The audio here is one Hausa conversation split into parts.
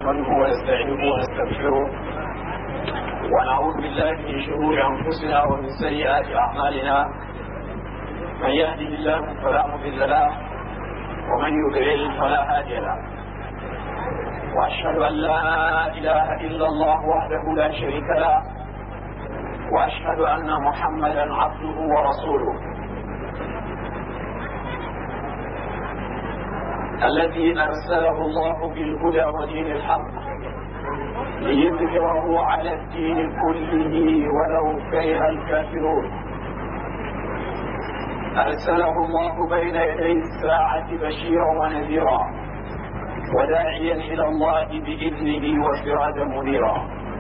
نحمده ونستعينه ونستغفره ونعوذ بالله من شرور أنفسنا ومن سيئات أعمالنا من يهده الله فلا مضل له ومن يضلل فلا هادي له وأشهد أن لا إله إلا الله وحده لا شريك له وأشهد أن محمدا عبده ورسوله الذي أرسله الله بالهدى ودين الحق ليظهره على الدين كله ولو كره الكافرون. أرسله الله بين يدي الساعة بشيرا ونذيرا وداعيا إلى الله بإذنه وسراجا منيرا،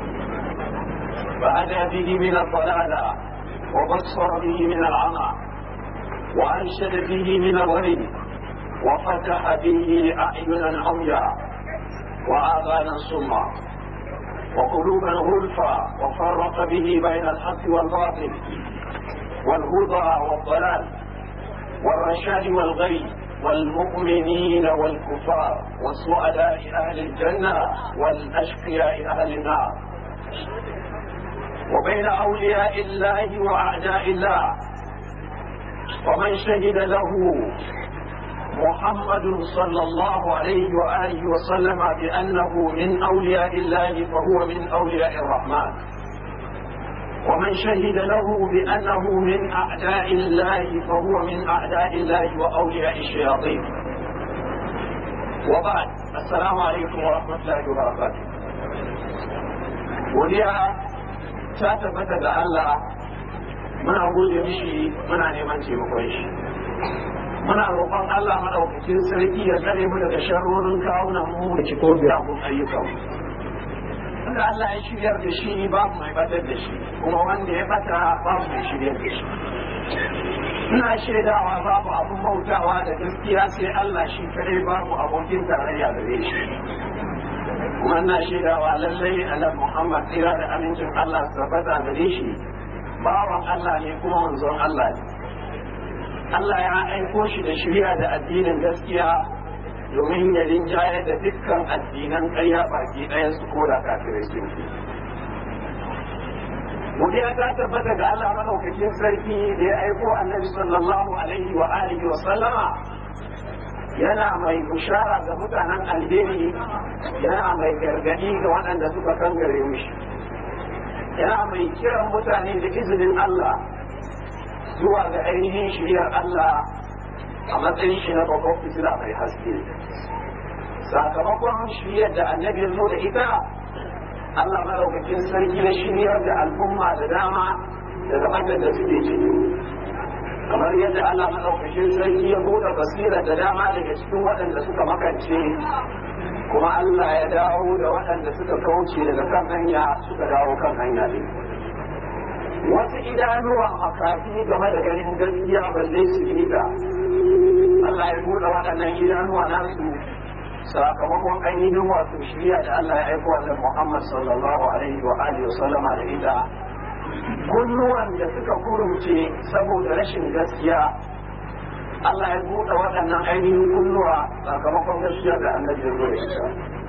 فهدى به من الضلالة وبصر به من العمى وأرشد به من الغي وفتح به أعينا عميا وآذانا صما وقلوبا غلفا وفرق به بين الحق والباطل والهدى والضلال والرشاد والغي والمؤمنين والكفار والسعداء أهل الجنة والأشقياء أهل النار، وبين أولياء الله وأعداء الله. ومن شهد له محمد صلى الله عليه وآله وسلم بأنه من أولياء الله فهو من أولياء الرحمن، ومن شهد له بأنه من أعداء الله فهو من أعداء الله وأولياء الشياطين. وبعد، السلام عليكم ورحمة الله وبركاته. وليا تثبت الله من أقول يمشي من أن يمشي وكويش. muna roƙon Allah madaukakin sarki ya tsare mu daga sharrorin kawunan mu da ciko biyagun ayyukan. Wanda Allah ya shiryar da shi babu mai batar da shi, kuma wanda ya bata babu mai shiryar da shi. Ina shaidawa babu abun bautawa da gaskiya sai Allah shi kare, babu abokin tarayya gare shi. Kuma ina shaidawa lallai Annabi Muhammad tsira da amincin Allah su tabbata gare shi bawan Allah ne kuma manzon Allah ne. Allah ya aiko shi da shari'a da addinin gaskiya domin ya rinjaye da dukkan addinan ƙarya baki ɗayan su ko da kafirai sun fi. Godiya ta tabbata ga Allah madaukakin sarki da ya aiko Annabi sallallahu alaihi wa alihi wa sallama yana mai bushara ga mutanen alheri, yana mai gargadi ga waɗanda suka kangare mishi, yana mai kiran mutane da izinin Allah zuwa ga ainihin shiriyar Allah a matsayin shi na babban fitila mai haske. Sakamakon shiriyar da annabi zo da ita, Allah madaukakin sarki na shiriyar da al'umma da dama daga ɓangar da suke ciki. Kamar yadda Allah madaukakin sarki ya buɗe basira da dama daga cikin waɗanda suka makance, kuma Allah ya dawo da waɗanda suka kauce daga kan hanya suka dawo kan hanya ne. Wasu idanuwa makafi game da ganin gaskiya balle su yi ta, Allah ya buɗe waɗannan idanuwa nasu sakamakon ainihin wato shirya da Allah ya aiko wa Muhammad sallallahu alaihi wa alihi wa sallama da ita. Kunnuwan da suka kurumce saboda rashin gaskiya, Allah ya buɗe waɗannan ainihin kunnuwa sakamakon gaskiya da annabi ya zo da ita.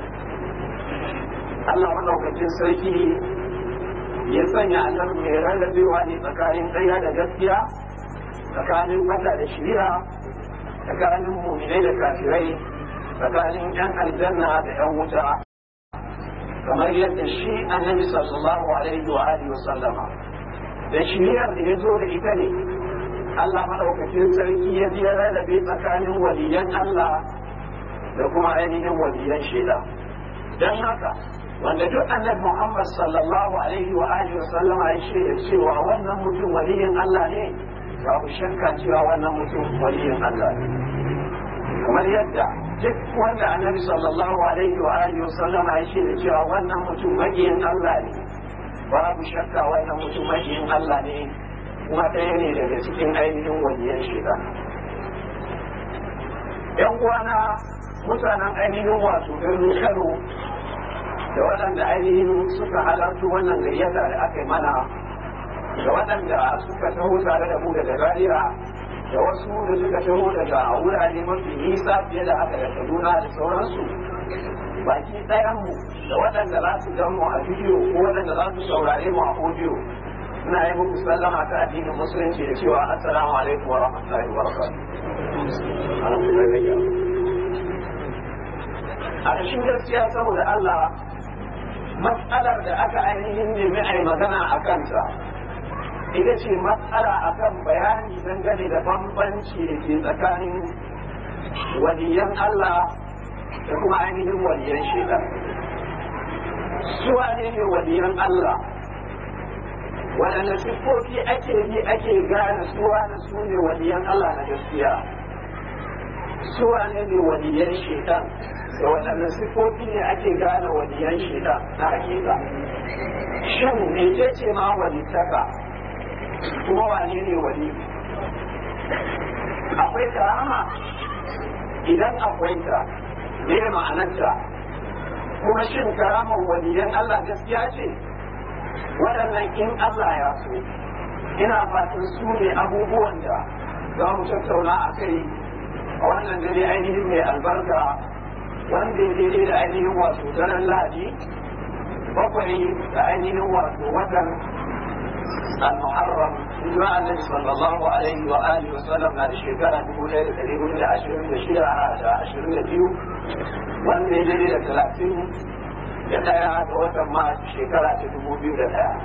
Allah madaukakin sarki ya sanya annabi mai rarrabewa ne tsakanin ƙarya da gaskiya, tsakanin wata da shari'a, tsakanin mu'minai da kafirai, tsakanin yan aljanna da yan wuta, kamar yadda shi annabi sallallahu alaihi wa alihi wa sallama da shari'ar da ya zo da ita ne Allah madaukakin sarki ya ji rarrabe tsakanin waliyan Allah da kuma ainihin waliyan shaida. Don haka wanda duk annabi Muhammad sallallahu alaihi wa alihi wa sallama ya shaida cewa wannan mutum waliyin Allah ne, babu shakka cewa wannan mutum waliyin Allah ne. Kamar yadda duk wanda annabi sallallahu alaihi wa alihi wa sallama ya shaida cewa wannan mutum makiyin Allah ne, babu shakka wannan mutum makiyin Allah ne, kuma ɗaya ne daga cikin ainihin waliyan shaida. ‘Yan uwana mutanen ainihin wato birnin Kano da waɗanda ainihin suka halarci wannan gayyata da aka yi mana, da waɗanda suka taho tare da mu daga Zaria, da wasu da suka taho daga wurare mafi nisa fiye da haka da Kaduna da sauransu, baki ɗayanmu da waɗanda za su gan mu a bidiyo ko waɗanda za su saurare mu a audio ina yi muku sallama ta addinin musulunci da cewa assalamu alaikum wa rahmatullahi wa barakatuh. A ƙashin gaskiya saboda Allah matsalar da aka ainihin nemi a yi magana a kanta ita ce matsala akan bayani dangane da bambanci da ke tsakanin waliyan Allah da kuma ainihin waliyan shaitan. Su wane ne waliyan Allah? Waɗanne siffofi ake bi ake gane su wane su ne waliyan Allah na gaskiya? Su wane ne waliyan shaitan? Da waɗanne siffofi ne ake gane waliyan shaitan na hakika? Shin mece ce ma walitaka? Kuma wane ne wali? Akwai karama? Idan akwai ta, me ma'anarta? Kuma shin karamar waliyan Allah gaskiya ce? Waɗannan in Allah ya so, ina fatan su ne abubuwan da za mu tattauna a kai a wannan dare ainihin mai albarka wanda ya daidai da ainihin wato daren Lahadi bakwai da ainihin wato watan al-Muharram hijira Annabi sallallahu alaihi wa alihi wa sallam na shekara 1426 da 22 wanda ya daidai da 30 da ɗaya ga watan Mars shekara ta 2001.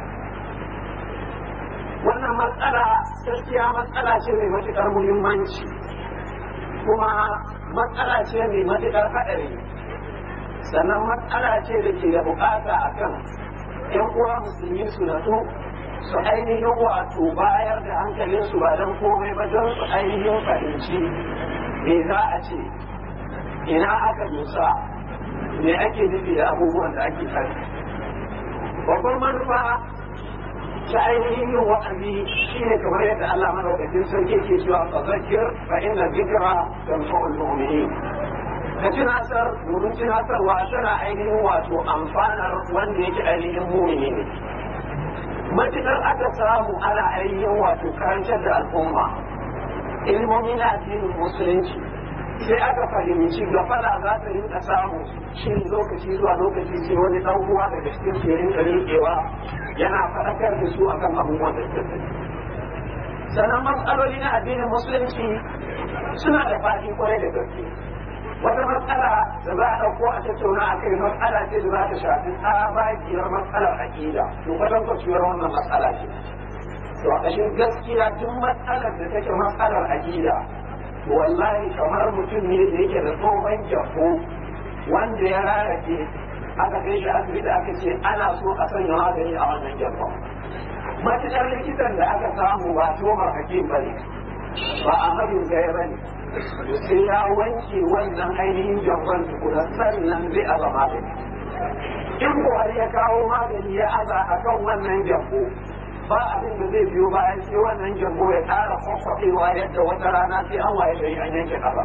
Wannan matsala gaskiya matsala ce mai matuƙar muhimmanci kuma matsala ce mai matuƙar haɗari, sannan matsala ce da ke da buƙata a kan ‘yan uwa musulmi su natsu su ainihin wato bayar da hankalinsu ba don komai ba don su ainihin fahimci me za a ce ina aka dosa me ake nufi da abubuwan da ake kai. Babbar manufa ta ainihin yin wa'azi shi ne kamar yadda Allah madaukakin sarki ke cewa fazakir fa inna dhikra tanfa'ul mu'minin. Ka tunasar domin tunasarwa tana ainihin wato amfanar wanda yake ainihin mu'mini ne. Matuƙar aka samu ana ainihin wato karantar da al'umma ilmomi na addinin musulunci sai aka fahimci gafara za ta rinka samu shi lokaci zuwa lokaci sai wani ɗan uwa daga cikin su ya rinka riƙewa yana faɗakar da su akan abubuwan da suke. Sannan matsaloli na addinin musulunci suna da faɗi kwarai da gaske. Wata matsala da za a ɗauko a tattauna a kai matsala ce da za ta shafi tsabakiyar matsalar aƙida. To kwatan kwaciyar wannan matsala ce. To a ƙashin gaskiya duk matsalar da take matsalar aƙida wallahi kamar mutum ne da yake da tsohon jabo wanda ya rarrake aka kai shi asibiti aka ce ana so a sanya magani a wannan jabon. Matuƙar likitan da aka samu ba tomar hakim ba ne ba a madin gaya ba ne sai ya wanke wannan ainihin jabon tukuna sannan zai aza magani. In buhari ya kawo magani ya aza a kan wannan jabo ba abin da zai biyo bayan sai wannan jambo ya ƙara kwakwabewa yadda wata rana sai an waye gari an yanke ƙafa.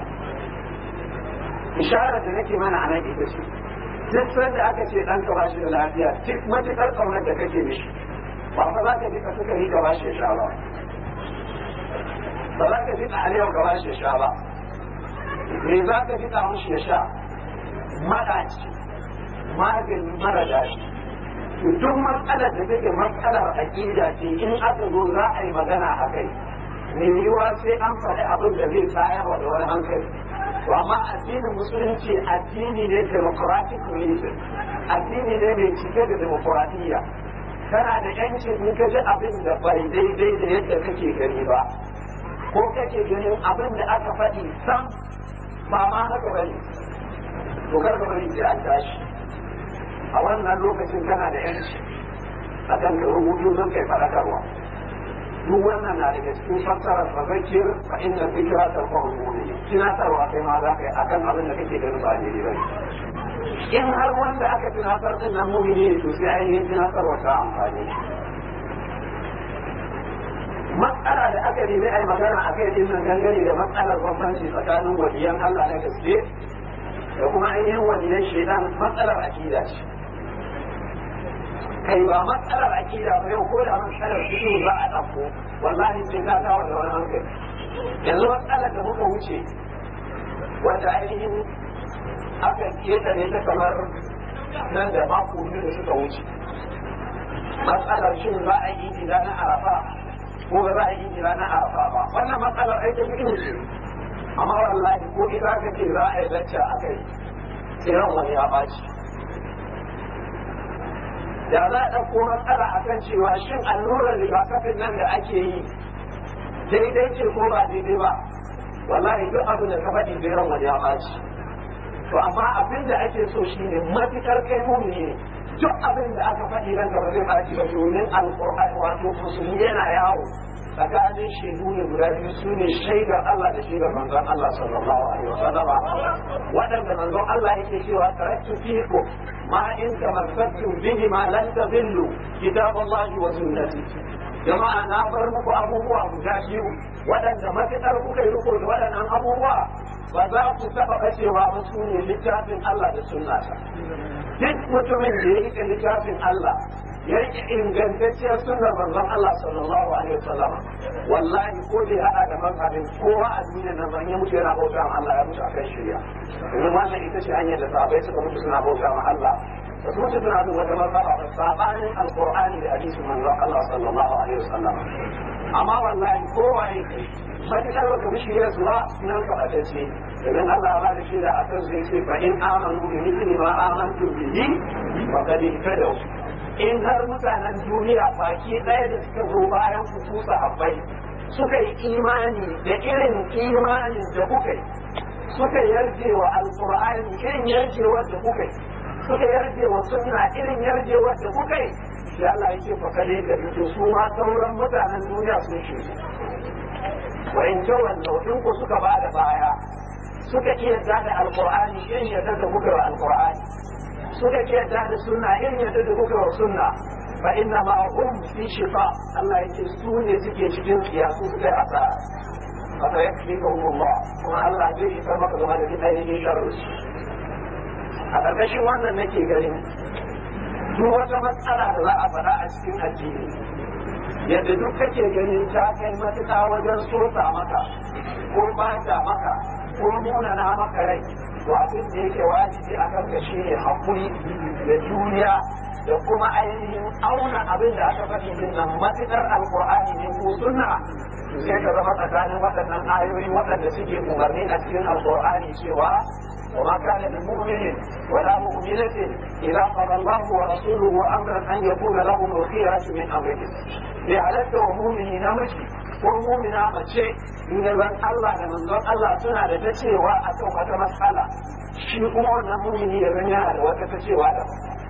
Isharar da nake mana a nan ita ce, duk sanda aka ce ɗanka ba shi da lafiya duk matuƙar ƙaunar da kake mishi ba fa za ka ji ka sukari ka ba shi ya sha ba, ba za ka ji ka aliyar ka ba shi ya sha ba, me za ka ji ka mishi ya sha maɗaci magani mara daɗi. Duk matsalar da take matsalar aƙida ce in aka zo za a yi magana a kai mai yiwuwa sai an faɗi abin da zai tsaya wa da wani hankali. To amma addinin musulunci addini ne democratic religion, addini ne mai cike da demokuraɗiyya. Kana da yancin in ka ji abin da bai daidai da yadda kake gani ba ko kake ganin abin da aka faɗi sam ba ma haka bane to kar ka bari sai an tashi. A wannan lokacin kana da yanci a kan ka rubutu don kai farakarwa. Duk wannan na daga cikin fassarar fazakir fa inna dhikra tanfa'ul mu'minin. Tunatarwa kai ma za ka yi akan abin da kake ganin ba daidai ba. In har wanda aka tunatar din nan mu'mini ne to sai ainihin tunatarwa ta amfani. Matsala da aka nemi ai magana a kai din nan dangane da matsalar bambanci tsakanin waliyan Allah na gaske da kuma ainihin waliyan shaitan matsalar akida ce. Kai ba matsalar akida ba yau ko da matsalar fito za a ɗauko wallahi sai ka kawo da wani hankali. Yanzu matsalar da muka wuce wanda ainihin aka ketare ta kamar nan da mako biyu da suka wuce. Matsalar shin za a yi jira na Arafa ko ba za a yi jira na Arafa ba. Wannan matsalar aiki biyu ce. Amma wallahi ko ita ka ce za a yi lacca a kai, tsiran wani ya ɓaci. Da za a ɗauko matsala a kan cewa shin allurar rigakafin nan da ake yi daidai ce ko ba daidai ba, wallahi duk abin da ka faɗi tsiran wani ya ɓaci. To amma abin da ake so shi ne matuƙar kai mumini ne, duk abin da aka faɗi ranka ba zai ɓaci ba, domin alƙur'ani wato musulmi yana yawo tsakanin shaidu ne guda biyu, su ne shaidar Allah da shaidar manzon Allah sallallahu alaihi wasallam, waɗanda manzon Allah yake cewa taraktu fikum ma in tamassaktum bihi ma lan tadillu kitaballahi wa sunnati. Jama'a na bar muku abubuwa guda biyu waɗanda matuƙar kuka yi riko da waɗannan abubuwa ba za ku taɓa ɓacewa ba, su ne littafin Allah da sunnata. Duk mutumin da ya rike littafin Allah ya rike ingantacciyar sunnar manzon Allah sallallahu alaihi wasallam, wallahi ko da ya haɗa da mazhabin kowa a duniya nan ban ya mutu yana bauta ma Allah ya mutu akan shirya. Domin wannan ita ce hanyar da sahabbai suka mutu suna bauta ma Allah. Da su mutu suna bin wata mazhaba da sabanin alqur'ani da hadisin manzon Allah sallallahu alaihi wasallam. Amma wallahi kowa ya kai matuƙar baka bi shirya zuwa nan ka ɓatacce. Domin Allah ba da shirya a kan zai ce fa in amanu bi mithli ma amantu bihi wa qad ihtadaw. In har mutanen duniya baki ɗaya da suka zo bayan ku su sahabbai suka yi imani da irin imanin da kuka yi, suka yarje wa alqur'ani irin yarjewar da kuka yi, suka yarje wa sunna irin yarjewar da kuka yi, sai Allah yake fa kale da su ma sauran mutanen duniya sun shi. Wa in tawallu in ku suka bada baya suka iya da alqur'ani irin yadda da kuka wa alqur'ani, suka iya da sunna irin yadda da kuka wa sunna, fa inna ma hum fi shifa. Allah yake su ne suke cikin siyasu suka yi asara. Fa sayakfikuhum Allah, kuma Allah zai isar maka game da duk ainihin sharri. A ƙarƙashin wannan nake ganin duk wata matsala da za a faɗa a cikin addini, yadda duk kake ganin ta kai matuƙa wajen sosa maka ko bata maka ko munana maka rai, to abin da yake wajibi a kanka shi ne haƙuri da juriya da kuma ainihin auna abin da aka faɗi din nan matuƙar alƙur'ani ne ko sunna, sai ka zama tsakanin waɗannan ayoyi waɗanda suke umarni a cikin alƙur'ani cewa وما كان لمؤمن ولا مؤمنة إذا قضى الله ورسوله أمرا أن يكون لهم الخيرة من أمرهم. لعلت ومؤمنين مشي ومؤمنا مشي من الله لمن الله سنة لتشي وأتوقع مسألة شيء أمرنا مؤمني يبنيها وتتشي وعلا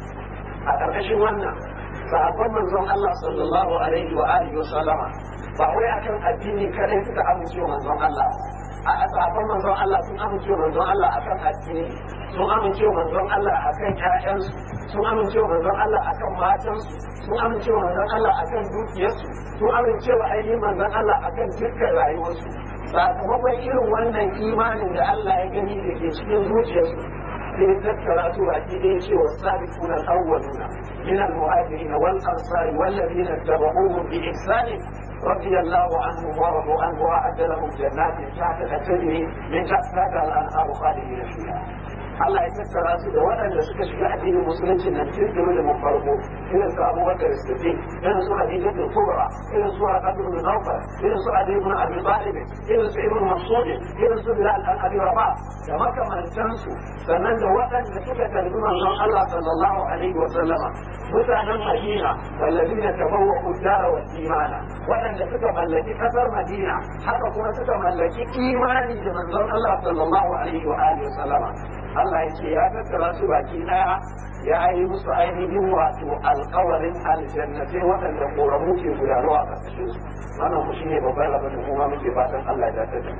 أتركشي وانا فأقول من الله صلى الله عليه وآله وسلم فأولي أكن الديني كريم تتعامل من الله. A sabon manzon Allah sun amince manzon Allah akan addini, sun amince manzon Allah akan ƴaƴansu, sun amince manzon Allah akan matansu, sun amince manzon Allah akan dukiyarsu, sun amince wa ainihin manzon Allah akan dukkan rayuwarsu. Sakamakon irin wannan imanin da Allah ya gani da ke cikin zuciyarsu, sai ya tattara su baki ɗaya cewa sabiquna al-awwaluna min al-muhajirin wal ansari wal ladina tabauhum bi ihsan رضي الله عنهم ورضوا عنه وأعد لهم جنات تجري من تحتها الأنهار خالدين فيها. Allah ya tattara su da waɗanda suka shiga addinin musulunci nan tun da mun farko, irin su Abu Bakar Siddiq, irin su Khadija bin Kubra, irin su Abu bin Nawfal, irin su Ali ibn Abi Talib, irin su Ibn Mas'ud, irin su Bilal bin Abi Rabah, da makamantansu, sannan da waɗanda suka tarbi manzon Allah sallallahu alaihi wa sallama, mutanen Madina, wallazina tabawwa'u ad-dara wal imana, waɗanda suka mallaki kasar Madina, haka kuma suka mallaki imani da manzon Allah sallallahu alaihi wa alihi wa sallama. Allah ya ce ya tattara su baki daya ya yi musu ainihin wato alkawarin aljannatai waɗanda koramu ke gudanarwa a ƙarƙashin su. Wannan ku shine babban rabin da kuma muke fatan Allah ya tattara.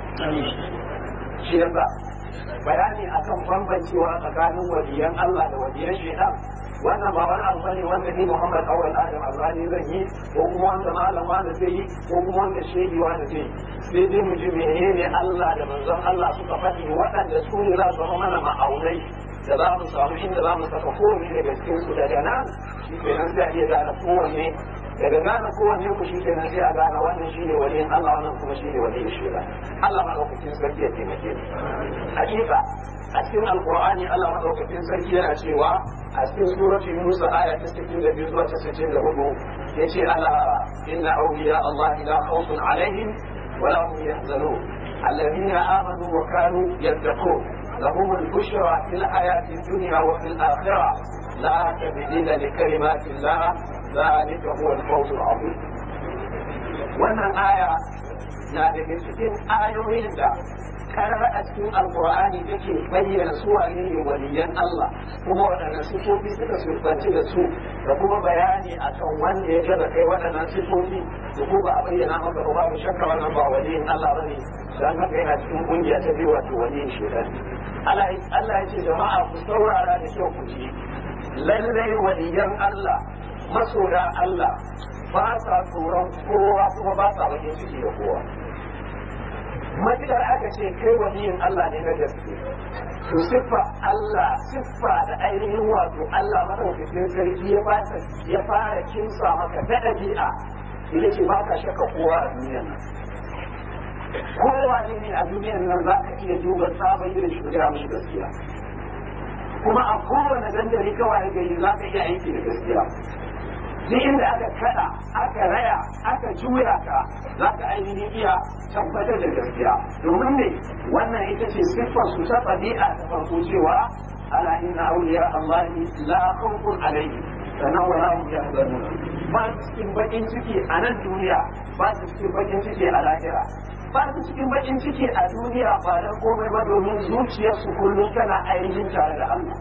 Shi yasa bayani akan bambancewa tsakanin waliyan Allah da waliyan shaitan, wannan ba wani abu bane wanda ni Muhammad Awwal Adam Albani zan yi, ko kuma wanda malam wanda zai yi, ko kuma wanda shehi wanda zai yi. Sai dai mu ji menene Allah da manzon Allah suka faɗi waɗanda su ne za su zama mana ma'aunai da za mu samu inda za mu saka kowanne daga cikin su daga nan shi ke nan zai iya gane kowanne daga gane kowanne ku shi kenan sai a gane wannan shine waliyin Allah wannan kuma shine waliyin shaitan Allah madaukakin sarki ya taimake ni hakika a cikin alqur'ani Allah madaukakin sarki yana cewa a cikin suratul Musa aya ta 62 zuwa ta 64 yace ala inna awliya Allah la khawfun alaihim wa la hum yahzanun alladhina amanu wa kanu yattaqun lahum al-bushra fil hayati dunya wa fil akhirah la tabdila li kalimati Allah ذلك هو الفوز العظيم wannan aya na daga cikin ayoyin da karar a cikin alkur'ani take bayyana su wane ne waliyan Allah kuma waɗannan sifofi suka surfanci da su da kuma bayani akan wanda ya gaza kai waɗannan sifofi da kuma a bayyana maka ba babu shakka wannan ba waliyin Allah bane dan haka yana cikin kungiya ta biyu wato waliyin shaitan Allah ya ce jama'a ku saurara da kyau ku ji lallai waliyan Allah masoya Allah ba sa tsoron kowa kuma ba sa bakin ciki da kowa matukar aka ce kai waliyin Allah ne na gaske to siffa Allah siffa da ainihin wato Allah madaukakin sarki ya fara kinsa maka ta ɗabi'a ita ce ba ka shaka kowa a duniyan nan kowa ne a duniyan nan za ka iya duba sabon irin shugaba mai gaskiya kuma a kowane dandali kawai gari za ka iya aiki da gaskiya duk inda aka kada aka raya aka juya ka za ka ainihin iya tabbatar da gaskiya domin ne wannan ita ce siffar su ta ɗabi'a ta farko cewa ala inna awliya Allah la khawfun alaihim sannan wala hum yahzanun ba su cikin bakin ciki a nan duniya ba su cikin bakin ciki a lahira ba su cikin bakin ciki a duniya ba dan komai ba domin zuciyarsu kullum tana ainihin tare da Allah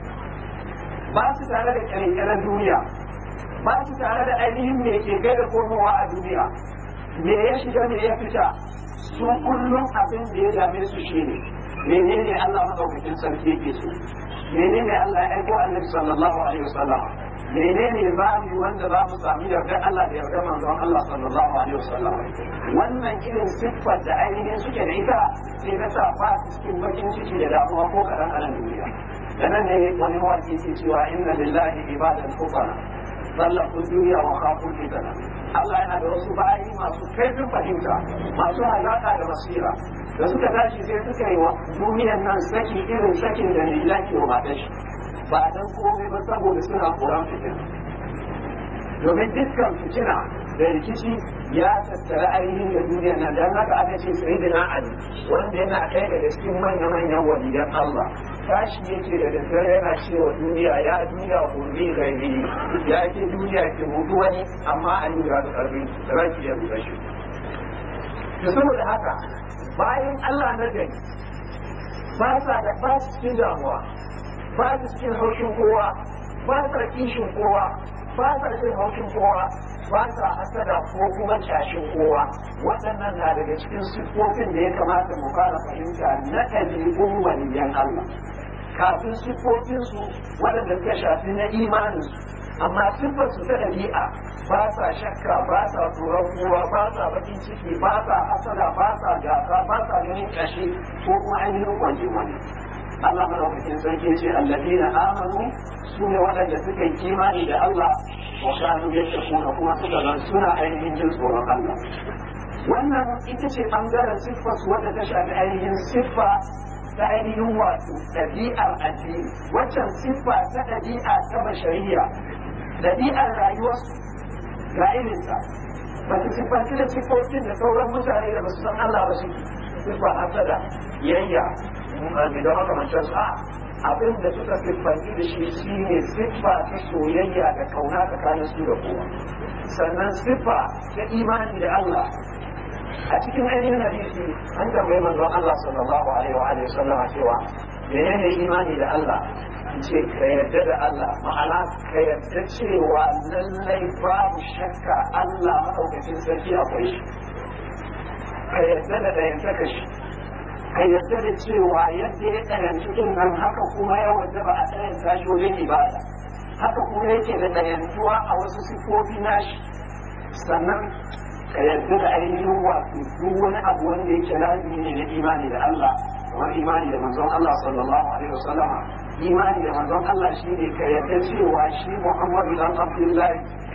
ba su tare da ƙirƙirar duniya ba su tare da ainihin me ke kai da komowa a duniya me ya shiga me ya fita su kullum abin da ya dame su shine menene Allah madaukakin sarki yake so menene Allah ya aiko Annabi sallallahu alaihi wasallam menene za mu yi wanda za mu sami yardar Allah da yardar manzon Allah sallallahu alaihi wasallam wannan irin siffar da ainihin suke da ita sai ta sa ba su cikin bakin ciki da damuwa ko kaɗan a nan duniya da nan ne wani mawaƙi ke cewa inna lillahi ibadan kufara sallahu duniya wa khaful fitana Allah yana da wasu bayi masu kaifin fahimta masu halaka da basira da suka tashi sai suka yi wa duniyar nan saki irin sakin da ne laki wa matan shi ba dan komai ba saboda suna koran fitina domin dukkan fitina da rikici ya tattara ainihin da duniyar nan dan haka aka ce sayyidina Ali wanda yana kai daga cikin manya-manyan waliyan Allah tashi yake da daddare yana cewa duniya ya duniya hulli gaibi ya ke duniya ke mutu wani amma an yi da karfi ranki ya rubuta shi da saboda haka bayan Allah na gani ba sa da ba su cikin damuwa ba su cikin haushin kowa ba sa kishin kowa ba sa cikin haushin kowa ba sa hasada ko kuma cashin kowa waɗannan na daga cikin siffofin da ya kamata mu fara fahimta na ɗabi'un waliyan Allah kafin siffofinsu waɗanda suka shafi na imaninsu amma siffarsu ta ɗabi'a ba sa shakka ba sa tsoron kowa ba sa bakin ciki ba sa hasada ba sa gasa ba sa ganin ƙashi ko kuma ainihin kwanci wani Allah madaukakin sarki ce alladina amanu su ne waɗanda suka yi imani da Allah wa kanu yattaquna kuma suka zan suna ainihin jin tsoron Allah wannan ita ce bangaren siffar su wadda ta shafi ainihin siffa ta ainihin wato ɗabi'ar addini waccan siffa ta ɗabi'a ta bashariya ɗabi'ar rayuwarsu ga irinsa ba su siffanci da siffofin da sauran mutane da ba su san Allah ba su siffa hasada yayya da makamancin su abin da suka siffanci da shi shine siffa ta soyayya da kauna tsakanin su da kowa sannan siffa ta imani da Allah a cikin ainihin hadisi an tambayi manzon Allah sallallahu alaihi wa alihi wasallam cewa menene imani da Allah ce ka yarda da Allah ma'ana ka yarda cewa lallai babu shakka Allah madaukakin sarki akwai shi ka yarda da ɗayantaka shi ka yarda da cewa yadda ya ɗayanci din nan haka kuma ya wajaba a ɗayan tashi wajen ibada haka kuma yake da ɗayantuwa a wasu sifofi nashi sannan ka yarda da ainihin wato duk wani abu wanda yake lazimi ne na imani da Allah kamar imani da manzon Allah sallallahu alaihi wasallama imani da manzon Allah shine ka yarda cewa shi Muhammadu dan Abdullahi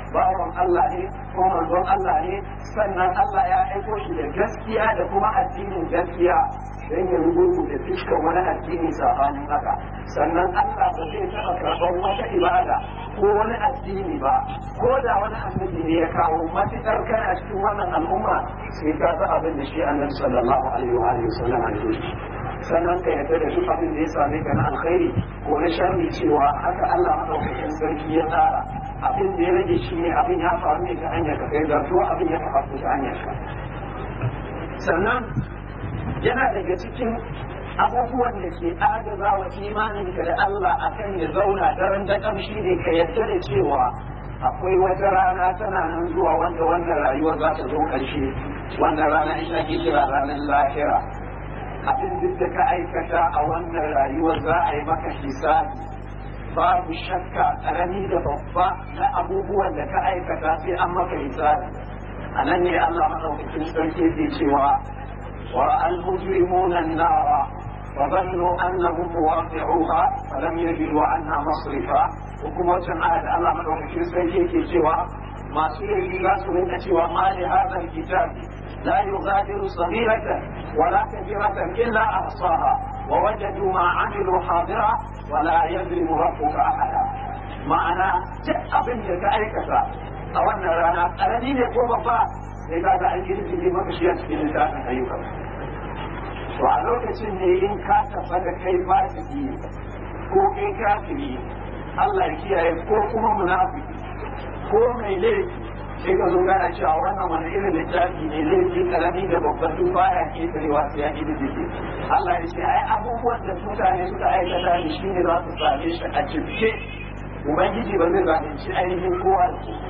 bawan Allah ne ko manzon Allah ne, sannan Allah ya aiko shi da gaskiya da kuma addinin gaskiya don ya rubutu da fiskan wani addini sabanin haka. Sannan Allah ba zai taɓa karɓar wata ibada ko wani addini ba, ko da wani annabi ne ya kawo, matuƙar kana cikin wannan al'umma sai ka ga abin da shi annabi sallallahu alaihi wa sallam ya yi. Sannan ka yarda da duk abin da ya same ka na alkhairi ko na sharri cewa haka Allah madaukakin sarki ya tsara. Abin da ya rage shi ne abin ya faru ne ta hanyar ka kai zartuwa, abin ya faru ta hanyar ka. Sannan yana daga cikin abubuwan da ke agaza wa imaninka da Allah akan ya zauna daren da kamshi ne ka yarda da cewa akwai wata rana tana nan zuwa wanda wannan rayuwar za ta zo ƙarshe. Wannan rana ita ke kira ranar lahira. Abin duk da ka aikata a wannan rayuwar za a yi maka hisabi. Babu shakka ƙarami da babba na abubuwan da ka aikata sai an maka hisabi. A nan ne Allah madaukakin sarki ke cewa ورأى المجرمون النار وظنوا أنهم واقعوها فلم يجدوا عنها مصرفا. وكما جمعت الله مدوكين سيكي سوى ما سيئ لا سنين سوى ما لهذا الكتاب لا يغادر صغيرة ولا كبيرة إلا أحصاها ووجدوا ما عملوا حاضرا ولا يظلم ربك أحدا. معنى أبن كأيكسا أولنا رانا أردين يقوم الله sai ka ga an yi rubuce maka shi a cikin littafin ayyukan. To a lokacin ne in ka tabbata kai fasiki ko kai kafiri, Allah ya kiyaye, ko kuma munafiki ko mai laifi, sai ka zo gana cewa wannan wani irin littafi ne, laifi karami da babban duk baya ke tarewa sai ya yi rubuce. Allah ya ce ai abubuwan da mutane suka aikata da shi ne za su same shi a cibke. Ubangiji ba zai zalunci ainihin kowa da kowa.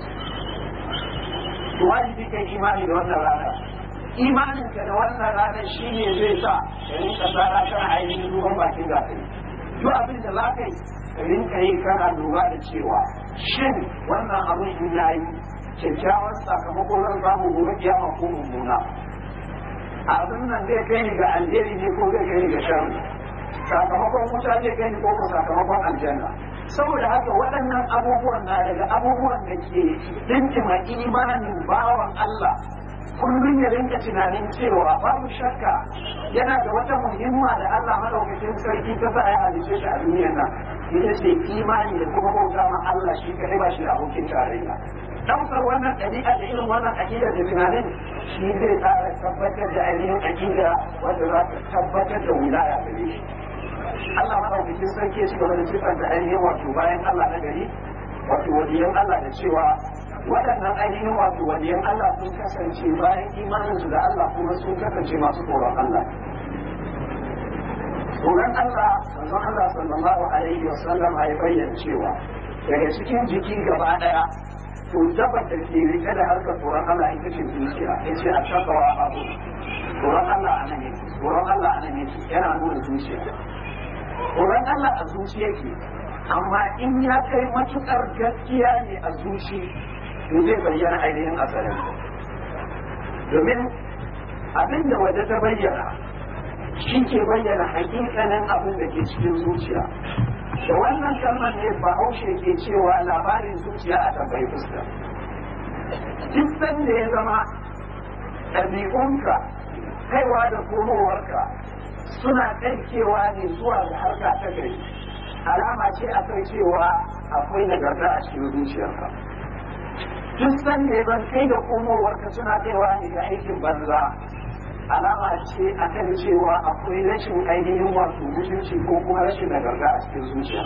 wajibi kai imani da wannan rana. Imanin ka da wannan rana shi ne zai sa ka rinka tsara kan ainihin ruwan bakin gasari. Duk abin da za ka yi ka rinka yi kana lura da cewa shin wannan abin in ya yi kyakkyawan sakamakon zan samu gobe kiyama ko mummuna. Abin nan zai kai ni ga alheri ne ko zai kai ni ga sharri. Sakamakon wuta zai kai ni ko sakamakon aljanna. Saboda haka waɗannan abubuwan na daga abubuwan da ke dintima imanin bawan Allah, kullum ya rinka tunanin cewa babu shakka yana da wata muhimma da Allah madaukakin sarki ta sa ya halice shi a duniyar nan, ita ce imani da kuma bauta ma Allah shi kadai ba shi da abokin tarayya. Ɗaukar wannan ɗabi'a da irin wannan aƙida da tunanin shi zai tsara tabbatar da ainihin aƙida wanda za ta tabbatar da wilaya gare shi. Allah madaukakin sarki shi gaba da sifar da ainihin wato bayan Allah na gari, wato waliyan Allah da cewa waɗannan ainihin wato waliyan Allah sun kasance bayan imaninsu da Allah kuma sun kasance masu tsoron Allah. Tsoron Allah, manzon Allah sallallahu alaihi wa sallam ya bayyana cewa daga cikin jiki gaba ɗaya to dabar da ke rike da harkar tsoron Allah ita ce zuciya, ya ce a shakawa abu. Tsoron Allah a nan yake, tsoron Allah a nan yake yana nuna zuciya. Tsoron Allah a zuciya ke, amma in ya kai matuƙar gaskiya ne a zuci, to zai bayyana ainihin asalin. Domin abin da waje ta bayyana, shi ke bayyana hakikanin abin da ke cikin zuciya. Da wannan kalmar ne Bahaushe ke cewa labarin zuciya a tambayi fuska. Duk sanda ya zama ɗabi'unka, kaiwa da komowarka suna ɗaukewa ne zuwa ga harka ta gari, alama ce a kai cewa akwai nagarta a cikin zuciyarka. Duk sanda ya zan kai da komowarka suna kaiwa ne ga aikin banza, alama ce a kan cewa akwai rashin ainihin wato mutunci ko kuma rashin nagarta a cikin zuciya.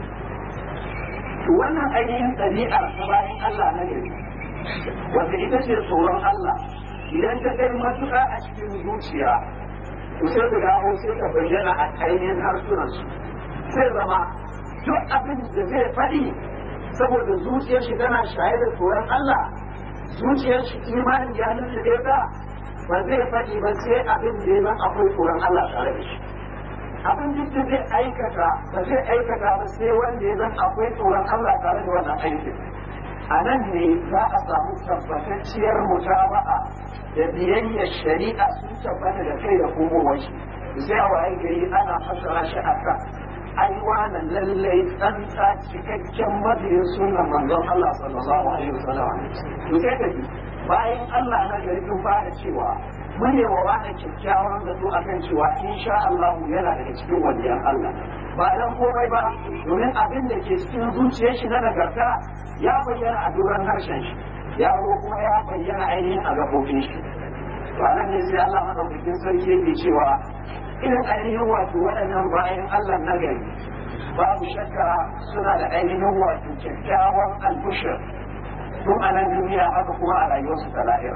Wannan ainihin ɗabi'ar ta bayan Allah na gari, wanda ita ce tsoron Allah, idan ta kai matuƙa a cikin zuciya, to sai ta dawo sai ta bayyana a ainihin harsunansu. Sai zama duk abin da zai faɗi saboda zuciyar shi tana shaye da tsoron Allah, zuciyar shi imanin ya lullube ta, ba zai faɗi ba sai abin da ya akwai tsoron Allah tare da shi. Abin duk da zai aikata ba zai aikata ba sai wanda ya zan akwai tsoron Allah tare da wannan aikin. A nan ne za a samu tabbatacciyar mutaba'a da biyayyar shari'a sun tabbata da kai da komowar shi. Sai a waye gari ana fassara shi a kan ai wannan lallai tsantsa cikakken mabiyin sunan manzon Allah sallallahu alaihi wasallam to sai ka ji bayan Allah na gari sun fara cewa mun yi wa wani kyakkyawan zato akan cewa insha Allah yana daga cikin waliyan Allah ba dan komai ba domin abin da ke cikin zuciyar shi na nagarta ya bayyana a duran harshen shi ya kuma ya bayyana ainihin a gabobin shi to anan ne sai Allah madaukakin sarki yake cewa irin ainihin wato waɗannan bayan Allah na gari babu shakka suna da ainihin wato kyakkyawan albushir tun a nan duniya haka kuma a rayuwarsu ta lahira.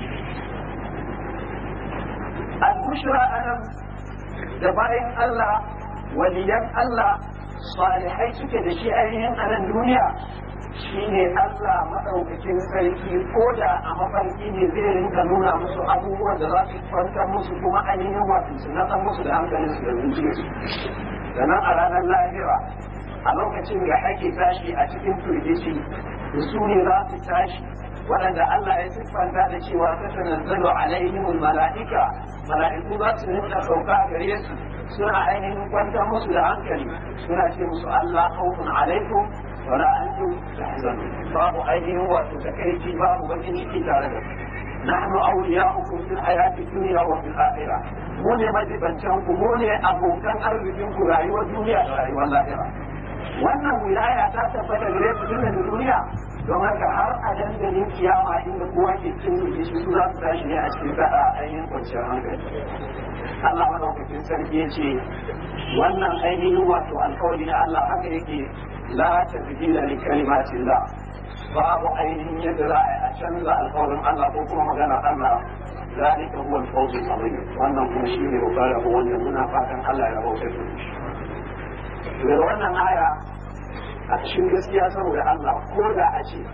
Albushira a nan da bayan Allah waliyan Allah salihai suke da shi ainihin a nan duniya shine Allah maɗaukakin sarki ko da a mafarki ne zai rinka nuna musu abubuwan da za su kwantar musu kuma ainihin wato su natsan musu da hankalinsu da zuciyarsu. Sannan a ranar lahira a lokacin da ake tashi a cikin firgici da su ne za su tashi waɗanda Allah ya siffanta da cewa ta tanazzalu alaihimul mala'ika mala'iku za su rinka sauka gare su suna ainihin kwantar musu da hankali suna ce musu Allah khawfun alaikum wala antum tahzanun babu ainihin wato takaici babu bakin ciki tare da su nahnu awliya'ukum fil hayati dunya wa fil akhirah mu ne majibancan ku mu ne abokan arzikin ku rayuwar duniya da rayuwar lahira wannan wilaya ta tabbata gare su tun da duniya don haka har a dandalin kiyama inda kowa ke cin rufe su za su tashi ne a cikin sa'a ainihin kwanciyar hankali Allah madaukakin sarki ya ce wannan ainihin wato alkawari na Allah haka yake la tabdila li kalimatillah babu ainihin yadda za a canza alkawarin Allah ko kuma magana Allah ذلك هو الفوز العظيم wannan kuma shi ne babbar rabo wanda muna fatan Allah ya rabauta da shi daga wannan aya a cikin gaskiya saboda Allah ko da a ce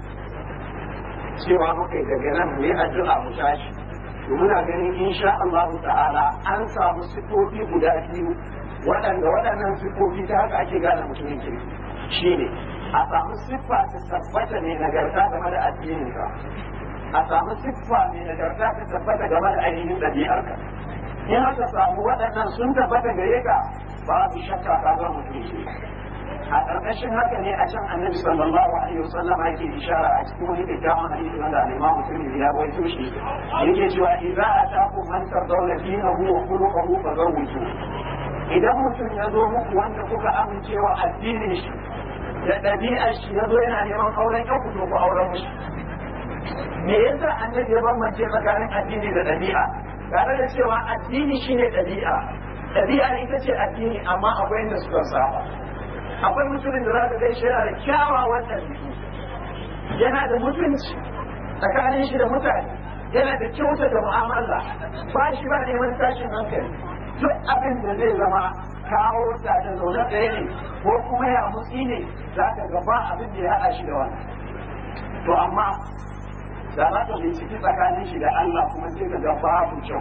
cewa muka daga nan ne addu'a mu tashi to muna ganin insha Allah ta'ala an samu sifofi guda biyu waɗannan sifofi ta haka ake gane mutumin kirki shine a samu siffa ta tabbata ne nagarta game da addininka a samu siffa mai nagarta ta tabbata game da ainihin ɗabi'arka in aka samu waɗannan sun tabbata gare ka babu shakka ka ga mutum shi a ƙarƙashin haka ne a can annabi sallallahu alaihi wasallam yake ishara a cikin wani kyakkyawan hadisi wanda al-Imam Muslim ya rawaito shi yake cewa idza ataku man tardawna dinahu wa khuluquhu fazawwiju idan mutum ya zo muku wanda kuka amincewa addinin shi da ɗabi'ar shi ya zo yana neman auren yau ku ku auren mushi me yasa annabi ya bambance tsakanin addini da ɗabi'a tare da cewa addini shine ɗabi'a ita ce addini amma akwai inda suka saba akwai mutumin da za ka gaishe yana da kyawawan ɗabi'u yana da mutunci tsakanin shi da mutane yana da kyauta da mu'amala ba shi ba neman tashin hankali duk abin da zai zama kawo ta da zaune ɗaya ne ko kuma ya mutsi ne za ka gaba abin da ya haɗa shi da wani to amma da za ka binciki tsakanin shi da Allah kuma sai ka ga babu kyau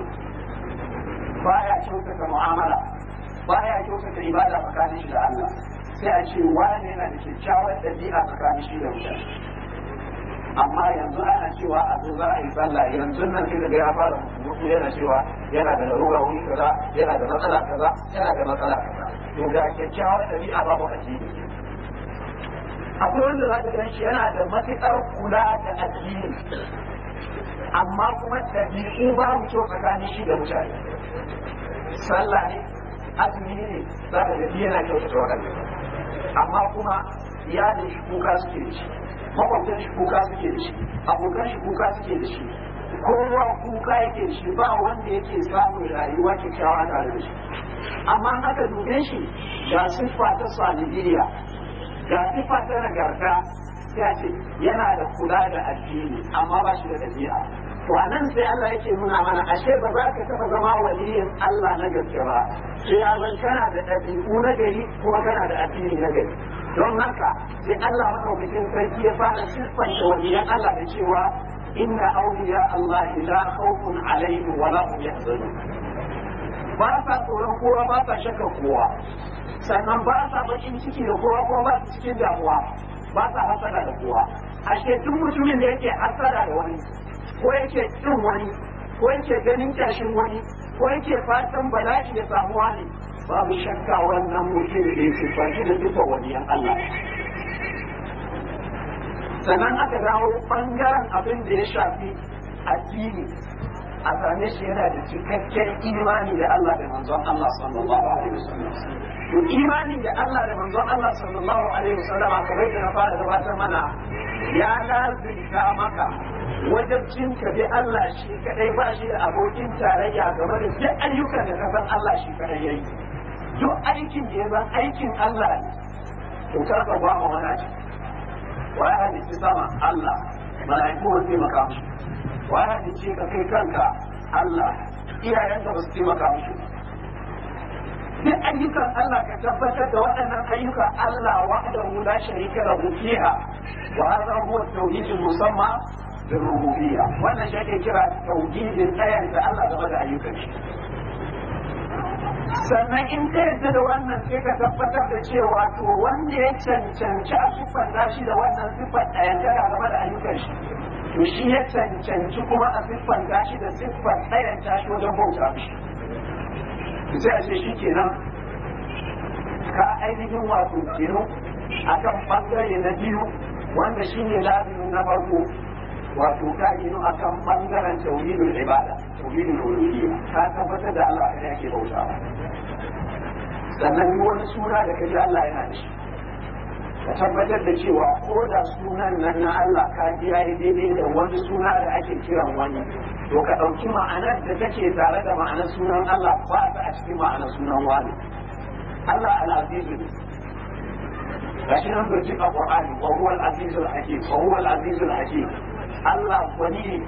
baya kyautata mu'amala baya kyautata ibada tsakanin shi da Allah sai a ce wani yana da kyakkyawar ɗabi'a tsakanin shi da mutane amma yanzu ana cewa a zo za a yi sallah yanzu nan sai daga ya fara mutu yana cewa yana da larura wuri kaza yana da matsala kaza yana da matsala kaza to ga kyakkyawar ɗabi'a babu addini akwai wanda za ka gan shi yana da matuƙar kula da addini amma kuma ɗabi'u babu kyau tsakanin shi da mutane sallah ne azumi ne za ka ga yana kyautata waɗanda amma kuma iyalin shi kuka suke da shi makwabtan shi kuka suke da shi abokan shi kuka suke da shi kowa kuka yake da shi ba wanda yake samun rayuwa kyakkyawa tare da shi amma haka dube shi ga siffa ta salihiyya ga siffa ta nagarta ya ce yana da kula da addini amma ba shi da ɗabi'a to anan sai Allah yake nuna mana ashe ba za ka taɓa zama waliyin Allah na gaske ba sai ya zan kana da ɗabi'u na gari kuma kana da addini na gari don haka sai Allah madaukakin sarki ya fara siffanta waliyan Allah da cewa inna awliya Allah la khawfun alaihim wa la hum yahzanun ba sa tsoron kowa ba sa shakka kowa sannan ba sa bakin ciki da kowa ko ba su cikin damuwa ba sa hasada da kowa ashe duk mutumin da yake hasada da wani ko yake kin wani ko yake ganin kyashin wani ko yake fatan bala'i ya samu wani babu shakka wannan mutum da ya sifanci da duka waliyan Allah. Sannan aka dawo ɓangaren abin da ya shafi addini, a same shi yana da cikakken imani da Allah da manzon Allah sallallahu alaihi wasallam. To imani da Allah da manzon Allah sallallahu alaihi wasallam kamar da na fara gabatar mana ya lazimta maka wajibcin ka bi Allah shi kadai ba shi da abokin tarayya game da duk ayyukan da ka san Allah shi kadai yayi. Duk aikin da ya zan aikin Allah ne to kar ka ba mu wani ciki. Wa ya halitta sama Allah, mala'iku ba su taimaka musu. Wa ya halitta ka kai kanka Allah, iyayenka ba su taimaka musu. Duk ayyukan Allah ka tabbatar da waɗannan ayyuka Allah wahdahu la sharika lahu fiha wa hadha huwa at-tauhid al-musamma bil-rububiyyah. Wannan shi ake kira tauhidin ɗayan da Allah game da ayyukan shi. Sannan in ka yarda da wannan sai ka tabbatar da cewa to wanda ya cancanci a siffanta shi da wannan siffar ɗayan game da ayyukan shi, to shi ya cancanci kuma a siffanta shi da siffar ɗayan tashi wajen bauta mishi. Sai a ce shi kenan ka ainihin wato kenan akan bangare na biyu wanda shi ne lazimin na farko, wato ka gino akan bangaren tauhidul ibada, tauhidul uluhiyya, ka tabbatar da Allah ne yake bautawa. Sannan wani suna da kaji Allah yana da shi, ka tabbatar da cewa ko da sunan nan na Allah ka ji yayi daidai da wani suna da ake kiran wani, to ka ɗauki ma'anar da take tare da ma'anar sunan Allah ba ta a cikin ma'anar sunan wani. Allah al-Aziz ne. Gashi nan bai cika Qur'ani wa huwa al-Aziz al-Hakim, wa huwa al-Aziz al-Hakim. Allah wani ne.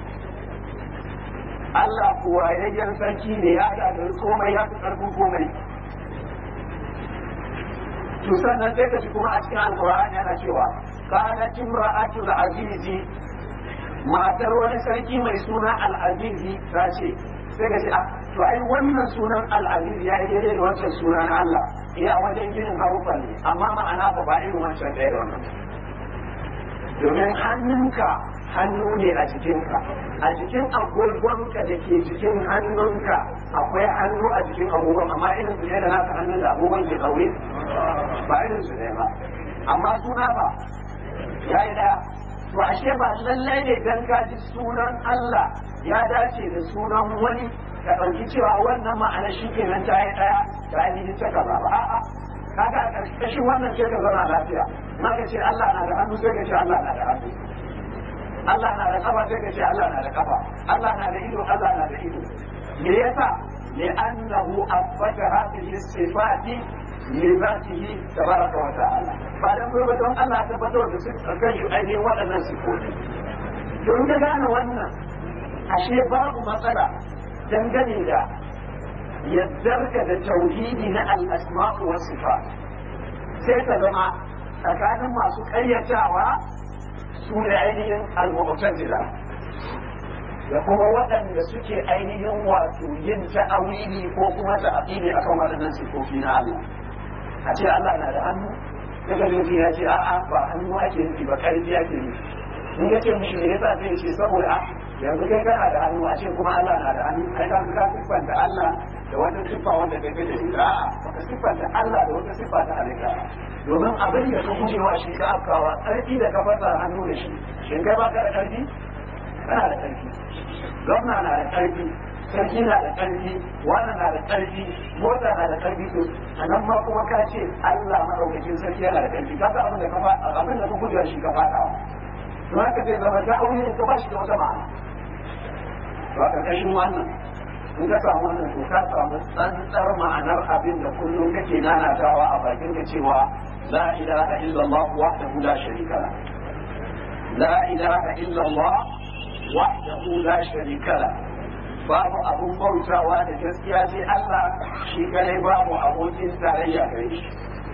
Allah kuwa yayyan sarki ne, ya da komai, ya fi ƙarfin komai. To sannan sai ka ji kuma a cikin Al-Qur'ani yana cewa kanat imra'atul azizi, matar wani sarki mai suna al-Azizi ta ce, sai ka ce to ai wannan sunan al-Aziz ya yi daidai da wancan suna na Allah, iya wajen ginin harufan ne, amma ma'ana ba irin wancan ɗaya da wannan. Domin hannunka hannu ne a jikinka, a jikin agogonka da ke jikin hannunka akwai hannu a jikin agogon, amma irin su ne da naka hannun da agogon ke ɗaure ba irin su ne ba, amma suna ba ya yi ɗaya. To ashe ba lallai ne dan ka ji sunan Allah ya dace da sunan wani ka ɗauki cewa wannan ma'ana shi kenan ta yi ɗaya da ainihin ta kaza ba, a'a kaga a ƙarƙashin wannan sai ka zauna lafiya. Ma ka ce Allah na da hannu sai ka ce Allah na da hannu, Allah na da kafa sai ka ce Allah na da kafa, Allah na da ido Allah na da ido. Me yasa? li'annahu athbata hadhihi as-sifati li dhatihi tabaraka wa ta'ala. Ba dan gobe don Allah tabbatar da su kan shi ainihin waɗannan sifofi. Don ka gane wannan ashe babu matsala dangane da yaddarka da tauhidi na al-asma'u was sifat. Sai ta zama tsakanin masu ƙaryatawa su ne ainihin al-mu'tazila da kuma waɗanda suke ainihin wato yin ta'awili ko kuma ta'aqili akan waɗannan sifofi na Allah. A ce Allah na da hannu, daga nufi ya ce a'a ba hannu ake nufi ba ƙarfi ake nufi. In ya ce mishi me yasa zai ce saboda yanzu kai kana da hannu a ce kuma Allah na da hannu, kai ka siffanta Allah da wata siffa wanda kai kake da ita, a'a baka siffanta Allah da wata siffa ta halitta. Domin abin da ka gujewa shi ka afkawa ƙarfi da ka fasa hannu da shi, shin kai baka da ƙarfi? Kana da ƙarfi. Gwamna na da ƙarfi, sarki na da ƙarfi, wannan na da ƙarfi, mota na da ƙarfi, to a nan ma kuma ka ce Allah maɗaukakin sarki yana da ƙarfi, ka sa abin da ka gujewa shi ka faɗawa. To haka zai zama ta aure ka ba shi da wata ma'ana. To a ƙarƙashin wannan in ka samu wannan to ka samu tsantsar ma'anar abin da kullum kake nanatawa a bakin ka cewa la ilaha illallah wahdahu la sharika la. La ilaha illallah wahdahu la sharika la. Babu abun bautawa da gaskiya sai Allah shi kadai, babu abokin tarayya gare shi.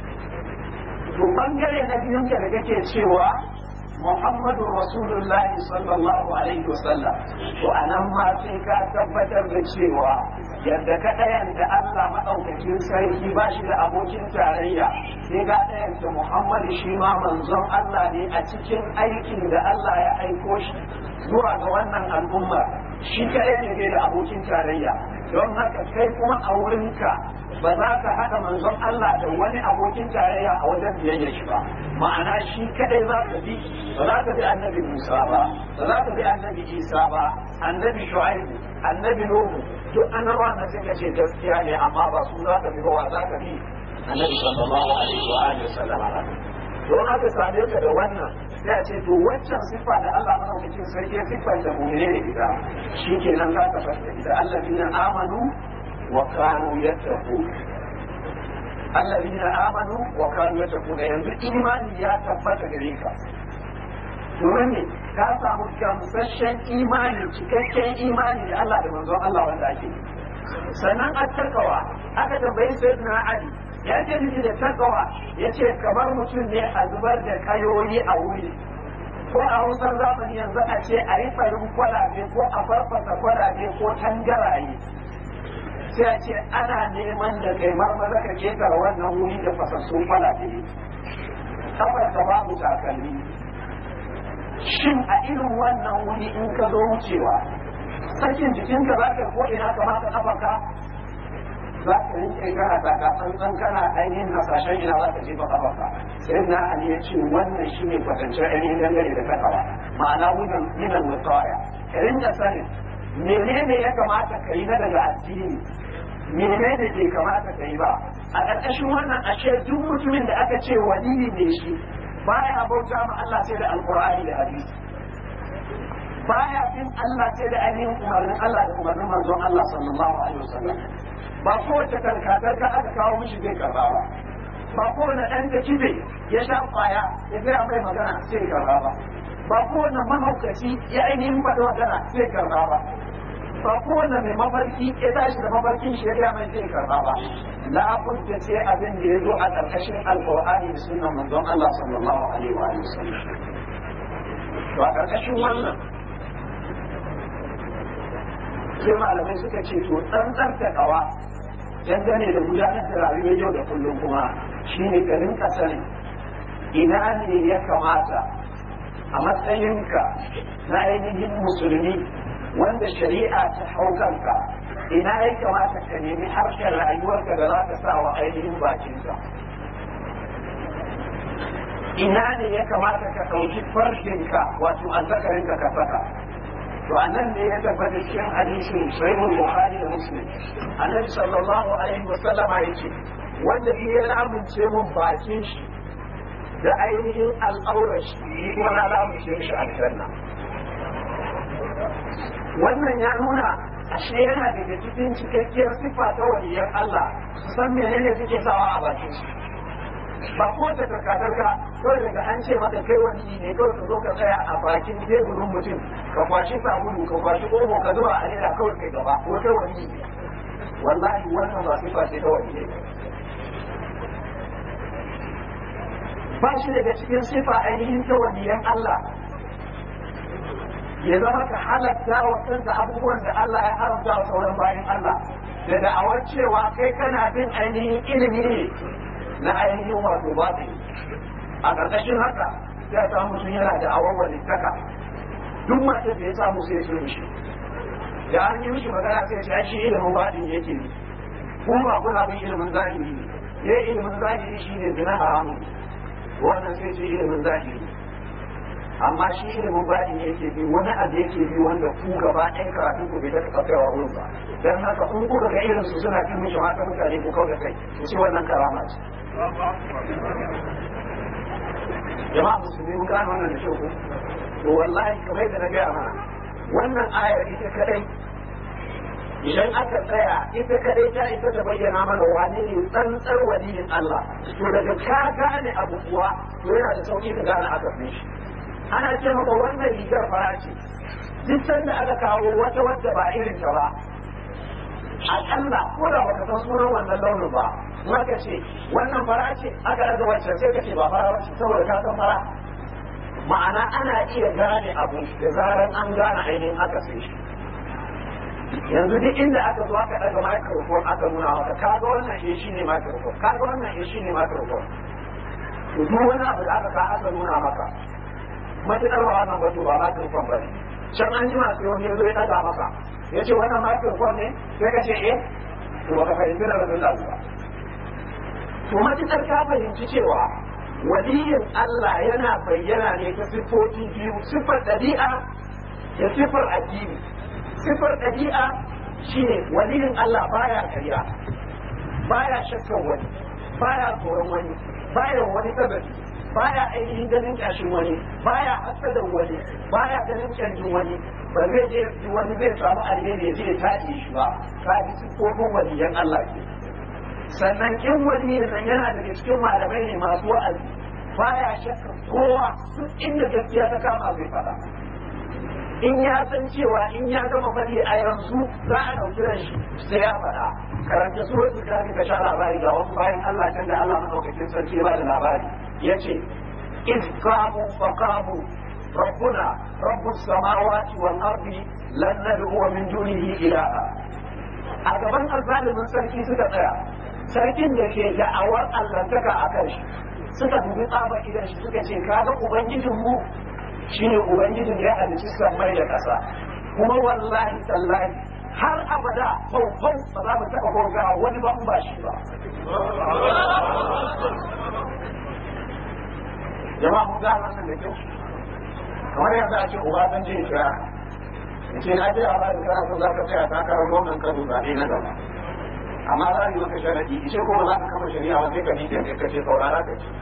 To bangare na biyun da kake cewa Muhammadu Rasulullahi sallallahu alaihi wasallam, to anan ma sai ka tabbatar da cewa yadda ka ɗayanta Allah maɗaukakin sarki ba shi da abokin tarayya, sai ka ɗayanta Muhammadu shi ma manzon Allah ne a cikin aikin da Allah ya aiko shi zuwa ga wannan al'umma, shi kaɗai ne da abokin tarayya. don haka kai kuma a wurinka ba za ka haɗa manzon Allah da wani abokin tarayya a wajen biyayya shi ba, ma'ana shi kadai za ka bi, ba za ka bi annabi Musa ba, ba za ka bi annabi Isa ba, annabi Shu'aibu, annabi Nuhu, duk annabawa na sai ka ce gaskiya ne amma ba su za ka bi ba, wa za ka bi annabi sallallahu alaihi wa alihi wasallam. don haka same ka da wannan sai a ce to waccan siffa da Allah madaukakin sarki siffar da mu'mini ne ita shikenan za ka fasta ita allazina amanu wa kanu yattaqun, allazina amanu wa kanu yattaqun, yanzu imani ya tabbata gare ka domin ne ka samu gamsasshen imani, cikakken imani da Allah da manzon Allah wanda ake sannan a takawa aka tambayi sayyidina Ali ya ce miji da takawa ya ce kamar mutum ne a zubar da kayoyi a wuri ko a hausar zamani yanzu a ce a yi farin kwalabe ko a farfasa kwalabe ko tangaraye sai a ce ana neman da kai marmaza ka ketar wannan wuri da fasassun kwalabe kafar ka babu takalmi. Shin a irin wannan wuri in ka zo wucewa sakin jikinka za ka ko ina kamata kafarka za ka rinke kana tsantsan kana ainihin hasashen ina za ka jefa kafarka. sai na Ali ya ce wannan shi ne kwatancin ainihin dangane da takawa, ma'ana wurin minan mutawaya ka rinka sanin menene ya kamata ka yi na daga addini, menene bai kamata ka yi ba. A ƙarƙashin wannan ashe duk mutumin da aka ce waliyi ne shi baya bauta ma Allah sai da alƙur'ani da hadisi, baya bin Allah sai da ainihin umarnin Allah da umarnin manzon Allah sallallahu alaihi wasallam. Ba kowace karkatar ka aka kawo mishi zai karba ba, ba kowane ɗan da kibe ya sha kwaya ya gaya mai magana sai karba ba, ba kowane mahaukaci ya ainihin faɗi magana sai karba ba, ba kowane mai mafarki ya tashi da mafarkin shi ya gaya mai sai karba ba. Labudda sai abin da ya zo a ƙarƙashin alƙur'ani da sunan manzon Allah sallallahu alaihi wa sallam. To a ƙarƙashin wannan sai malamai suka ce to tsantsar da kawa dangane da gudanar da rayuwar yau da kullum kuma shine ka rinka sanin ina ne ya kamata a matsayinka na ainihin musulmi wanda shari'a ta hau kanka, ina ya kamata ka nemi harshen rayuwarka da za ka sa wa ainihin bakinka, ina ne ya kamata ka ɗauki farkinka wato azzakarinka ka saka. To annan ne ya tabbata cikin hadisin sahihul Bukhari da Muslim, annabi sallallahu alaihi wasallam ya ce wanda ya lamunce mun bakin shi da ainihin al'aurar shi ni kuma na lamunce shi aljanna. Wannan ya nuna ashe yana daga cikin cikakkiyar sifa ta waliyan Allah su san menene suke sawa a bakin su. Ba ko ta karkatarka kawai daga an ce maka kai wani ne kawai ka zo ka tsaya a bakin teburin mutum ka kwashi sabulu ka kwashi omo ka zuba a leda kawai kai gaba ko kai wani ne. Wallahi wannan ba sifa ce ta wani ne. Ba shi daga cikin sifa ainihin ta waliyan Allah ya zama ka halatta wa kanka abubuwan da Allah ya haramta wa sauran bayan Allah da da'awar cewa kai kana bin ainihin ilimi ne na ainihin wato babu. A ƙarƙashin haka ya samu mutum yana da awon walittaka duk masu da ya samu sai su mishi da an yi mishi magana sai ya shi ilimin baɗin yake ne kuma kuna bin ilimin zahiri ne ilimin zahiri shi ne zina haramu wannan sai ce ilimin zahiri, amma shi ilimin baɗin yake bi wani abu yake bi wanda ku gaba ɗan karatu ku bai daga kafewa wurin ba. Don haka in kuka ga irin su suna cin mishi mata mutane ku kau da kai ku ce wannan karama ce. Jama'a musulmi mun gano wannan da kyau. To wallahi kamar yadda na gaya mana wannan ayar ita kadai idan aka tsaya ita kadai ta isa ta bayyana mana wane ne tsantsar waliyin Allah. To daga ka gane abu kuwa to yana da sauki ka gane aka fi shi. Ana ce maka wannan rigar fara ce duk sanda aka kawo wata wadda ba irin ta ba aƙalla ko da baka san sunan wannan launin ba maka ce wannan fara ce aka daga wancan sai ka ce ba fara ba ce saboda ka san fara. Ma'ana ana iya gane abu da zaran an gane ainihin aka sai shi. Yanzu duk inda aka zo aka daga microphone aka nuna maka kaga wannan shi ne microphone, kaga wannan shi ne microphone. To duk wani abu da aka nuna maka matuƙar ba wannan batu ba microphone ba ne. can an jima sai wani ya zo ya ɗaga maka ya ce wannan microphone ne sai ka ce to baka fahimci da rabin da ba to matuƙar ka fahimci cewa waliyin Allah yana bayyana ne ta siffofi biyu, siffar ɗabi'a da siffar addini. Siffar ɗabi'a shine waliyin Allah baya karya, baya shakkan wani, baya tsoron wani, baya wani sababi, baya ainihin ganin ƙashin wani, baya hasadar wani, baya ganin ƙyanjin wani, ba zai je wani zai samu alheri ya je ya taɗe shi ba, ka ji siffofin waliyan Allah ke. Sannan in wani nan yana daga cikin malamai ne masu wa'azi baya shakka kowa duk inda gaskiya ta kama zai faɗa. In ya san cewa in ya gama faɗi a yanzu za a ɗauki ran shi sai ya faɗa. Karanta suratul kafi ka sha labari ga wasu bayan Allah can da Allah madaukakin sarki ba da labari yace iz qamu fa qamu rabbuna rabbus samawati wal ardi lan nad'u min dunihi ilaha. A gaban azzalimin sarki suka tsaya, sarkin da ke da'awar allantaka a kan shi suka dubi tsabar idan shi suka ce kaga ubangijinmu shine ubangijin da ya halicci sammai da ƙasa kuma wallahi tallahi har abada faufau ba za mu taɓa gonga wani ba ba shi ba. Jama'a mun ga wannan da kyau kamar yanzu a ce uba zan je kira in ce na je a ba da kana so za ka tsaya takarar gwamnan Kano zaɓe na gaba amma za a yi maka sharadi ishe kuma za ka kama shari'a ba sai ka nike ne ka ce saurara ka ce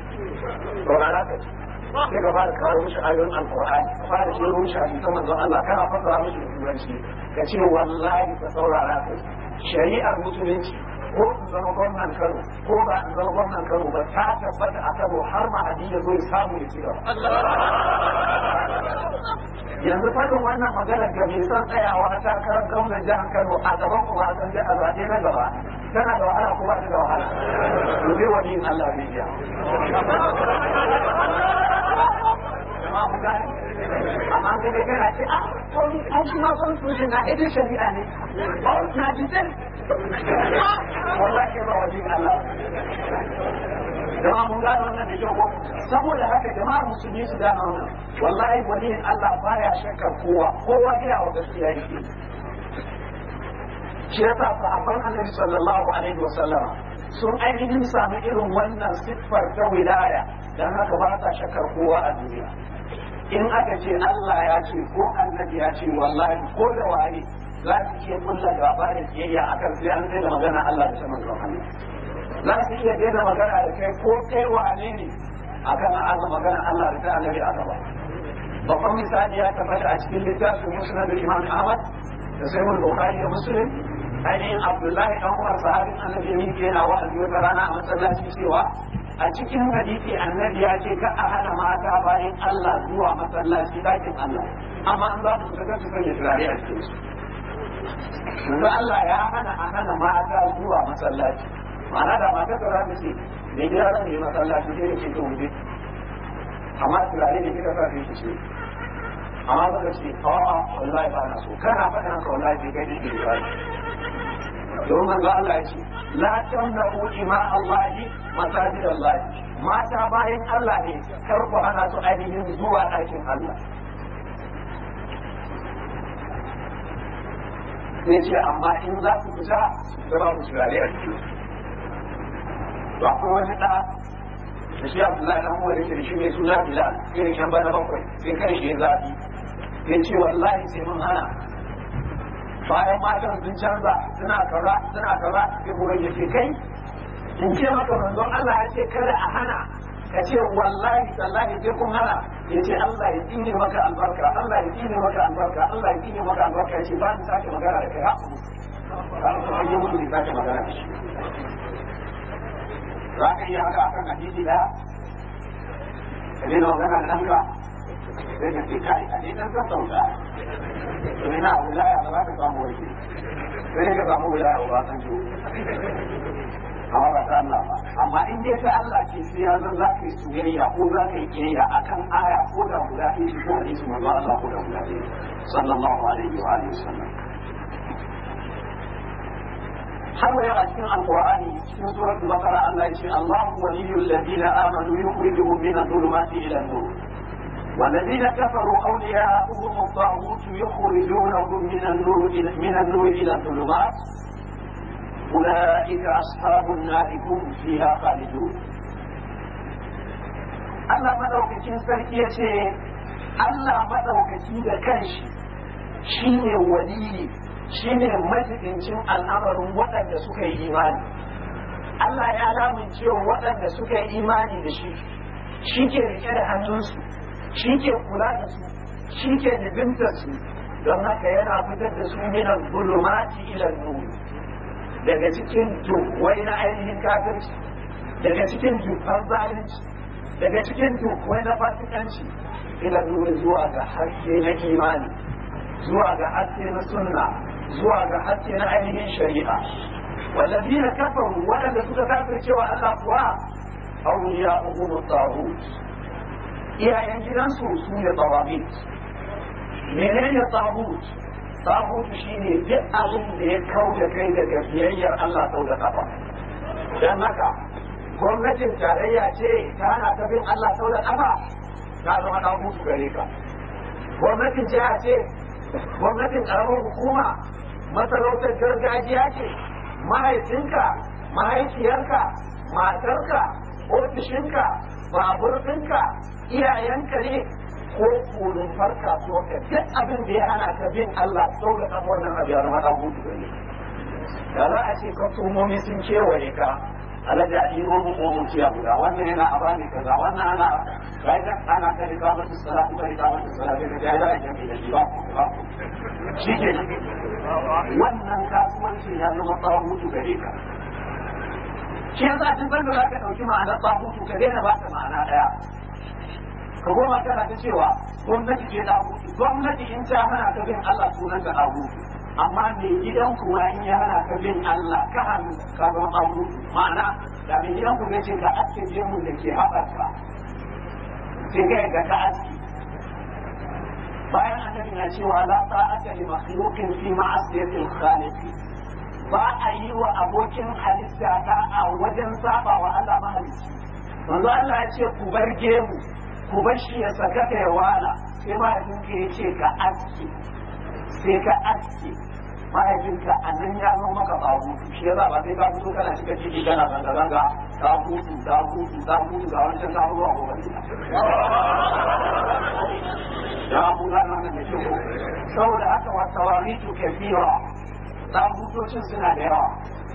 sai ka fara kawo mishi ayoyin alkur'ani ka fara shiro mishi hadisan manzon Allah kana fassara mishi da turanci ka ce wallahi ka saurara ka ce shari'ar musulunci ko in zama gwamnan Kano ko ba in zama gwamnan Kano ba ta tabbata a Kano har ma hadisi zo ya samu ya ci gaba. Yanzu fadin wannan maganar da bai san tsayawa a takarar gwamnan jihar Kano a gaban kuma a san a zaɓe na gaba tana da wahala ko ba ta da wahala. Rubi wani yin Allah bai biya. Amma an gane kana ce an shi ma son su na idin shari'a ne na jikin wallahi ba wani Allah. Jama'a mun gane wannan da kyau saboda haka jama'ar musulmi su gane wannan wallahi waliyin Allah baya shakkar kowa gina wa gaskiya yake. Shi yasa sahabban Annabi sallallahu alaihi wa sallama sun ainihin samu irin wannan siffar ta wilaya dan haka ba ta shakkar kowa a duniya. In aka ce Allah ya ce ko Annabi ya ce wallahi ko da waye za su iya kulla gaba da kiyayya akan sai an sai da magana Allah da saman Allah. Za su iya daina magana da kai ko kai wane ne akan azama magana Allah da ta Annabi a gaba. Babban misali ya tabbata a cikin littafin Musnad Imam Ahmad da Sahih Bukhari da Muslim ainihin Abdullahi dan Umar sahabin Annabi ne ke yana wa'azi wata rana a masallaci cewa a cikin hadisi Annabi ya ce ka a hana mata bayan Allah zuwa masallaci dakin Allah amma an za su fita su sanya turare a cikin su. Yanzu Allah ya hana mata zuwa masallaci ma'ana da mata ta rami ce da gida zan yi masallaci sai da ke to wuje amma turare ne kika sa shi ce amma ba ce a'a wallahi ba na so kana faɗa ka wallahi sai kai dake da don manzo Allah ya ce la tamna'u ima Allah masajid Allah mata bayan Allah ne kar ku hana su ainihin zuwa ɗakin Allah. Sai ce amma in za ku fita da ba ku turare a cikin to akwai wani ɗa da shi Abdullahi dan Umar yake da shi mai suna Bilal irin shan bana bakwai sai kai shi ya zafi ya ce wallahi sai mun hana bayan matan sun canza suna kaza sai kuma ya ce kai in ce maka manzon Allah ya ce kada a hana ka ce wallahi tallahi sai kun hana ya ce Allah ya tsine maka albarka Allah ya tsine maka albarka Allah ya tsine maka albarka ya ce ba ni sake magana da kai ha ba ni mutu da sake magana da shi za ka iya haka akan hadisi da ka daina magana da ɗanka sai ka ce kai a ɗan sassauta to ina wilaya ba za ka samu warke sai ka samu wilaya ba san ciwo amma ba ta Allah ba amma in dai ta Allah ce sai ya zan za ka yi soyayya ko za ka yi kiyayya akan aya ko da guda ɗaya ko hadisi manzo Allah ko da guda ɗaya sallallahu alaihi wa alihi wasallam. har yau a cikin alqur'ani cikin suratul baqara Allah ya ce Allahu waliyyul ladina amanu yukhrijuhum min adh-dhulumati ila an-nur والذين كفروا أولياؤهم الطاغوت يخرجونهم من النور إلى الظلمات أولئك أصحاب النار هم فيها خالدون. Allah madaukakin sarki ya ce Allah madaukaki da kanshi shine waliyi shine majibincin al'amarin waɗanda suka yi imani. Allah ya lamince waɗanda suka yi imani da shi ke rike da hannunsu, shi ke kula da su, shi ke jibintar su, don haka yana fitar da su minan zulumati ila nur, daga cikin duhwai na ainihin kafirci, daga cikin dukkan zalunci, daga cikin duhwai na fasikanci, ila nur zuwa ga haske na imani, zuwa ga haske na sunna, zuwa ga haske na ainihin shari'a. والذين كفروا ولم يكن كافر سوى الله أولياؤهم الطاغوت يا ينجلن سوسون طواغيت منين الطاغوت؟ طاغوت شيني جاءهم ليكون كيد كفيير الله سوى قفا لأنك gwamnatin tarayya ce ta hana ta bin Allah sau da ƙafa ta zama ɗan hutu gare ka. Gwamnatin jiha ce, gwamnatin ƙaramin hukuma, masarautar gargajiya ce, mahaifinka, mahaifiyarka, matarka, ofishinka, babur ɗinka, iyayenka ne ko kurin farka ko ka duk abin da ya hana ka bin Allah sau da ƙafa wannan abu ya zama ɗan hutu gare ka. Da za a ce kwastomomi sun kewaye ka, alaji a ɗiro mu ƙomuciya guda wannan yana a bani kaza wannan ana bayan ana ta rika mata salatu ta rika mata salatu da ya zai jami'i da shi ba shi ke wannan kasuwanci ya zama tsawon mutu gare ka shi yasa tun san da za ka ɗauki ma'anar tsawon mutu ka daina ba ta ma'ana ɗaya ka goma kana ta cewa gwamnati ke da mutu gwamnati in ta hana ta bin Allah sunan da abu amma mai gidan kuma in ya hana ka bin Allah ka hannu ka zama abu ma'ana da mai gidan kuma ce ka aske jemu da ke haɓarka sai ka yadda ka aske bayan annabi na cewa la ta'ata li makhluqin fi ma'asiyatil khaliq ba a yi wa abokin halitta ta a wajen saba wa Allah mahalicci manzo Allah ya ce ku bar gemu ku bar shi ya saka ya wala sai mahaifinka ya ce ka aske sai ka aske mahaifinka a nan ya zo maka babu shi yasa ba sai ka fito kana cika ciki kana zanga-zanga ta hutu ga wancan ta ruwa ko wani da abu na nan da ke saboda haka wa tawaritu kafira ta hutocin suna da yawa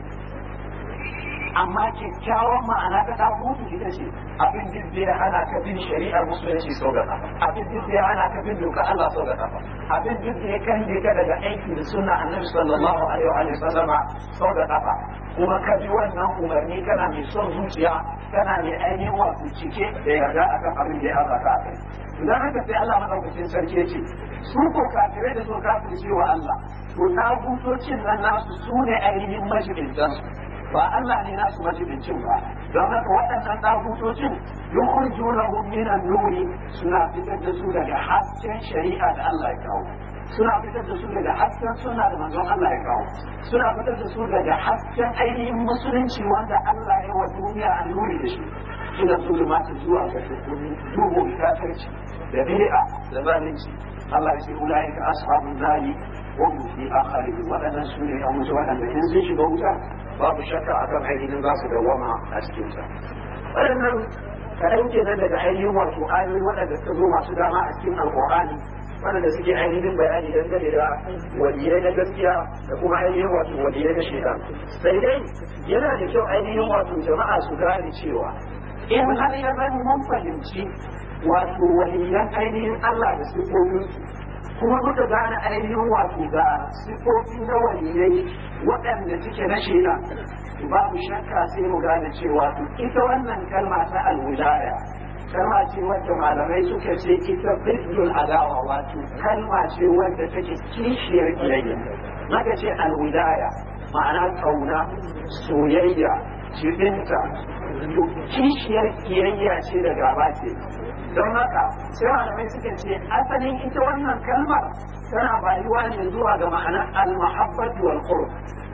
amma kyakkyawan ma'ana ta hutu ita ce abin duk da ya hana ka bin shari'ar musulunci sau da kafa abin duk da ya hana ka bin dokar Allah sau da kafa abin duk da ya kange ka daga aiki da sunna annabi sallallahu alaihi wa sallama sau da kafa kuma ka bi wannan umarni kana mai son zuciya kana mai ainihin wasu cike da yarda akan abin da ya haɗa ka akai idan haka sai Allah madaukakin sarki ya ce su ko kafirai da su kafirce wa Allah to na hutocin nan nasu su ne ainihin majalisansu ba Allah ne nasu majibincin ba don haka waɗannan ɗahutocin yukhrijunahum minan nuri suna fitar da su daga hasken shari'a da Allah ya kawo suna fitar da su daga hasken sunna da manzon Allah ya kawo suna fitar da su daga hasken ainihin musulunci wanda Allah ya wa duniya a nuri da shi suna zulumata zuwa ga duhu kafirci da bid'a da zalunci Allah ya ce ulaika ashabun nari wa hum fiha khalidun waɗannan su ne a mutu waɗanda in sun shiga wuta babu shakka akan ainihin za su dawama a cikin ta waɗannan kaɗan kenan daga ainihin wato ayoyi waɗanda suka zo masu dama a cikin alƙur'ani waɗanda suke ainihin bayani dangane da waliyai na gaskiya da kuma ainihin wato waliyai na shaitan sai dai yana da kyau ainihin wato jama'a su gane cewa in har ya zan mun fahimci wato waliyan ainihin Allah da sifofinsu kuma muka gane ainihin wato ga sifofi na waliyai waɗanda suke na shaida babu shakka sai mu gane cewa ita wannan kalma ta alwilaya kalma ce wadda malamai suka ce ita biddul adawa wato kalma ce wadda take kishiyar kiyayya maka ce alwilaya ma'ana kauna soyayya jibinta kishiyar kiyayya ce da gaba ce don haka sai malamai suka ce asalin ita wannan kalmar tana bayuwa ne zuwa ga ma'anar al-mahabbatu wal qurb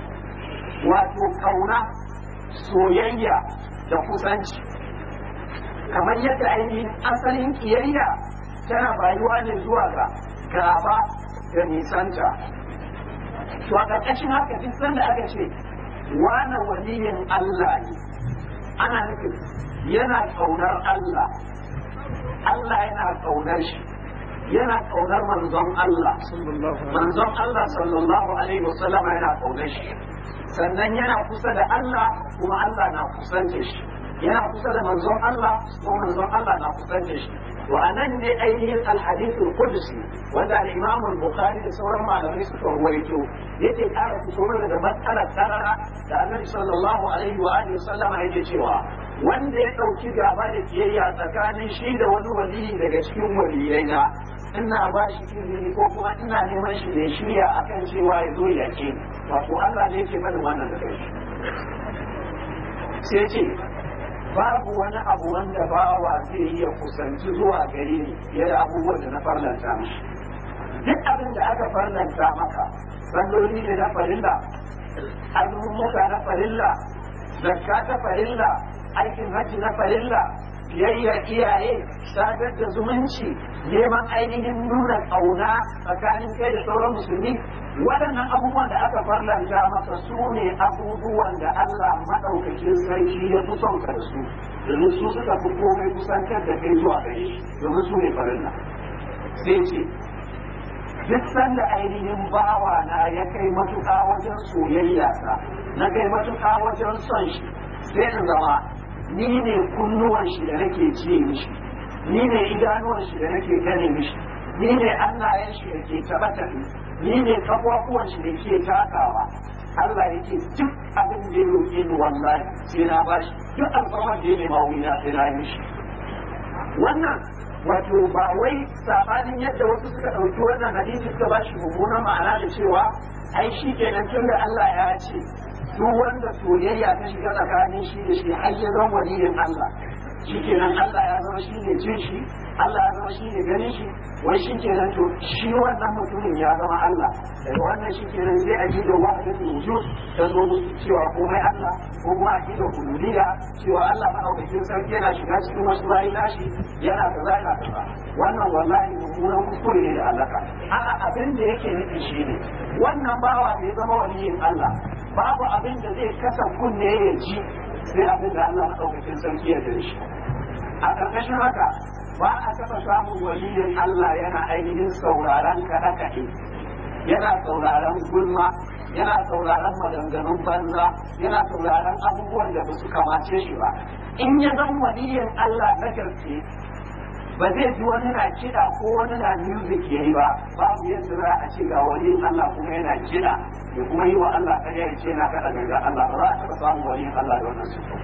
wato kauna soyayya da kusanci kamar yadda ainihin asalin kiyayya tana bayuwa ne zuwa ga gaba da nisanta. To a ƙarƙashin haka duk sanda aka ce wane waliyin Allah ne, ana nufin yana ƙaunar Allah, Allah yana ƙaunar shi, yana ƙaunar manzon Allah sallallahu alaihi wasallam yana ƙaunar shi, sannan yana kusa da Allah kuma Allah na kusanta shi, yana kusa da manzon Allah kuma manzon Allah na kusanta shi. wa anan ne ainihin alhadithul qudsi wanda al-Imam al-Bukhari da sauran malamai suka rawaito yake ƙara fito da matsalar tarara da Annabi sallallahu alaihi wa alihi wasallam yake cewa wanda ya dauki gaba da kiyayya tsakanin shi da wani wali daga cikin waliyaina ina ba shi izini ko kuma ina neman shi da shirya akan cewa ya zo ya ce wato Allah ne yake mana wannan da kai sai ce babu wani abu wanda bawa zai iya kusanci zuwa gare ni fiye da abubuwan da na farlanta mishi. Duk abin da aka farlanta maka, salloli ne na farilla, azummuka na farilla, zakka ta farilla, aikin hajji na farilla, biyayyar iyaye, sadar da zumunci, neman ainihin nuna ƙauna tsakanin kai da sauran musulmi. Waɗannan abubuwan da aka farlanta maka su ne abubuwan da Allah maɗaukakin sarki ya fi son ka da su, domin su suka fi komai kusantar da kai zuwa gare shi, domin su ne farilla. Sai ce, duk sanda ainihin bawa na ya kai matuƙa wajen soyayya sa, na kai matuƙa wajen son shi, sai in zama ni ne kunnuwan shi da nake ce mishi, ni ne idanuwan shi da nake gane mishi, ni ne hannayen shi da ke taɓa tafi, ni ne kafafuwan shi da ke takawa. Allah yake duk abin da ya roƙe ni wallahi sai na bashi, duk alfarmar da ya nema wurina sai na yi mishi. Wannan wato ba wai sabanin yadda wasu suka ɗauki wannan hadisi suka bashi mummunan ma'ana da cewa ai shi kenan tun da Allah ya ce duk wanda soyayya ta shiga tsakanin shi da shi har ya zama waliyin Allah, shi kenan Allah ya zama shi ne jin shi, Allah ya zama shi ne ganin shi, wai shi kenan to shi wannan mutumin ya zama Allah. Daga wannan shi kenan sai a da wahdatul wujud ta zo cewa komai Allah, ko kuma a da hululiyya cewa Allah maɗaukakin sarki yana shiga cikin wasu bayi nashi yana kaza yana kaza. Wannan wallahi mummunan kuskure ne da alaka. A'a abin da yake nufi shi ne wannan bawa bai zama waliyin Allah, babu abin da zai kasa kunne ya ji sai abin da Allah maɗaukakin sarki ya gare shi. A ƙarƙashin haka ba a taɓa samun waliyin Allah yana ainihin sauraron kaɗe-kaɗe, yana sauraron gulma, yana sauraron maganganun banza, yana sauraron abubuwan da ba su kamace shi ba. In ya zan waliyin Allah na gaske ba zai ji wani na kiɗa ko wani na music ya yi ba, babu yadda za a ce ga waliyin Allah kuma yana kiɗa ya kuma yi wa Allah ƙarya ya ce na kaɗa ganga Allah, ba za a taɓa samun waliyin Allah da wannan sufa.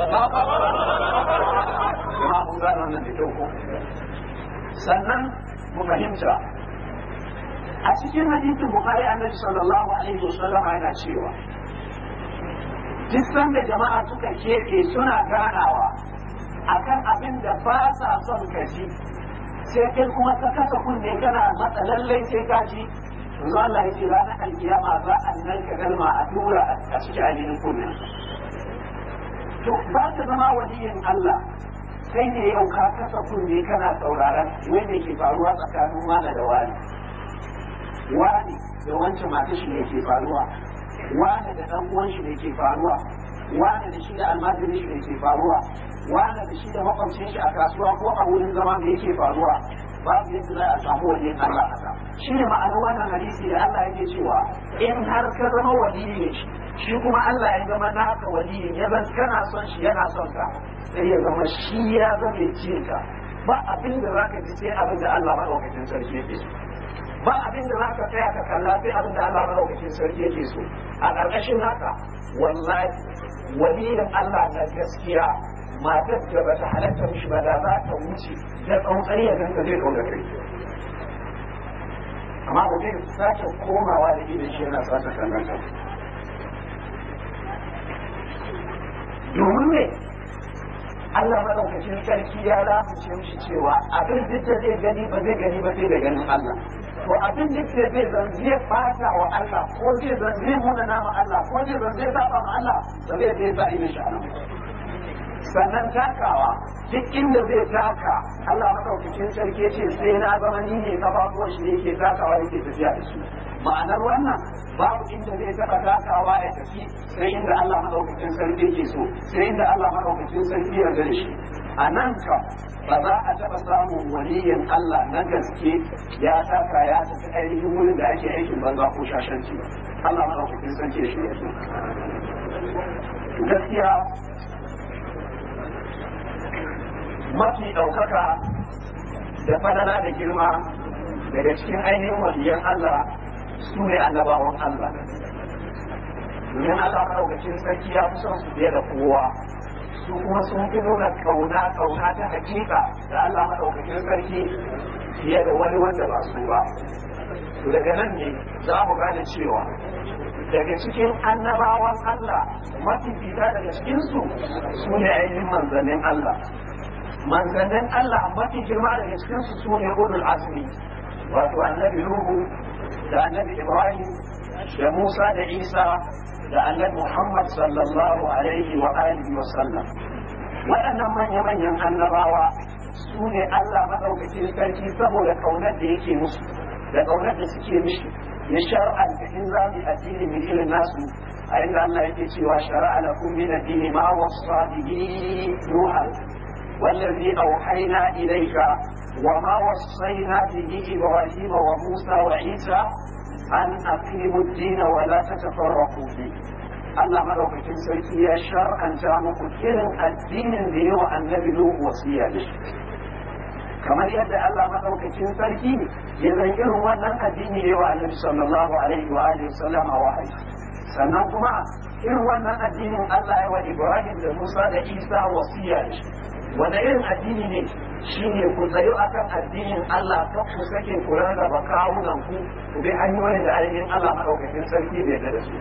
Jama'a kun gane wannan da kyau ko? Sannan mu fahimta a cikin hadisin Bukhari Annabi sallallahu alaihi wasallam yana cewa duk sanda jama'a suka keɓe suna ganawa akan abin da ba sa son ka ji, sai kai kuma ka kasa kunne kana matsa lallai sai ka ji, yanzu Allah ya ce ranar alkiyama za a nan ka galma a tura a cikin ainihin kunnen. To ba ka zama waliyin Allah sai ne yau ka kasa kunne kana sauraron wanda ke faruwa tsakanin wani da wani, wani da wancan mata shi ne ke faruwa, wani da ɗan uwan shi ne ke faruwa, wani da shi da almajiri shi ne ke faruwa, wani da shi da makwabcin shi a kasuwa ko a wurin zama da yake faruwa. Babu yadda za a samu waliyin Allah haka. Shi ne ma'anar wannan hadisi da Allah yake cewa in har ka zama waliyin shi kuma Allah ya zama naka waliyin ya zan kana son shi yana son ka, sai ya zama shi ya zama ce ka. Ba abin da za ka ji sai abin da Allah maɗaukacin sarki yake so. Ba abin da za ka tsaya ka kalla sai abin da Allah maɗaukacin sarki yake so. A ƙarƙashin haka wallahi waliyin Allah na gaskiya matar da ba ta halatta mishi ba da za ta wuce da tsauntsari ya ganta zai kauna kai. Amma ba zai sake komawa da idan shi yana sata kallon ta. Domin ne Allah maɗaukacin sarki ya rafuce mishi cewa abin duk da zai gani ba zai gani ba sai da ganin Allah. To abin duk da zai zan zai fata wa Allah ko zai zan zai muna nama Allah ko zai zan zai saba ma Allah ba zai zai sa imin shi a nan. Sannan takawa duk inda zai taka Allah madaukakin sarki ce sai na zama ni ne kafafuwan shi yake takawa yake tafiya da su. Ma'anar wannan babu inda zai taɓa takawa ya tafi sai inda Allah madaukakin sarki ke so, sai inda Allah madaukakin sarki ya gare shi. A nan ka ba za a taɓa samun waliyin Allah na gaske ya taka ya tafi ainihin wurin da ake aikin banza ko shashanci ba. Allah madaukakin sarki ya shirya su. Gaskiya mafi ɗaukaka da falala da girma daga cikin ainihin waliyan Allah su ne annabawan Allah. Domin Allah madaukakin sarki ya fi son su fiye da kowa. Su kuma sun fi nuna kauna ta hakika da Allah madaukakin sarki fiye da wani wanda ba su ba. To daga nan ne za mu gane cewa daga cikin annabawan Allah mafi fita daga cikinsu su ne ainihin manzannin Allah. Manzannin Allah mafi girma daga cikinsu su ne ulul azmi, wato annabi Nuhu da annabi Ibrahim da Musa da Isa da annabi Muhammad sallallahu alaihi wa alihi wa sallam. Waɗannan manya-manyan annabawa su ne Allah maɗaukakin sarki saboda ƙaunar da yake musu da ƙaunar da suke mishi ya shar'anta in za mu addini min irin nasu a inda Allah yake cewa shara'a lakum min ad-dini ma wasa bihi Nuha wallazi awhayna ilayka wa ma wassayna bihi Ibrahim wa Musa wa Isa an aqimu ad-din wa la tatafarraqu fihi. Allah madaukakin sarki ya shar'anta muku irin addinin da yawa annabi Nuhu wasiya da shi. Kamar yadda Allah madaukakin sarki ya zan irin wannan addini ne wa annabi sallallahu alaihi wa alihi wasallam wahayi. Sannan kuma irin wannan addinin Allah ya wa Ibrahim da Musa da Isa wasiya da shi. Wanda irin addini ne shine ku tsayo akan addinin Allah kan ku sake ku rarraba kawunan ku bi hanyoyin da ainihin Allah madaukakin sarki bai yarda da su.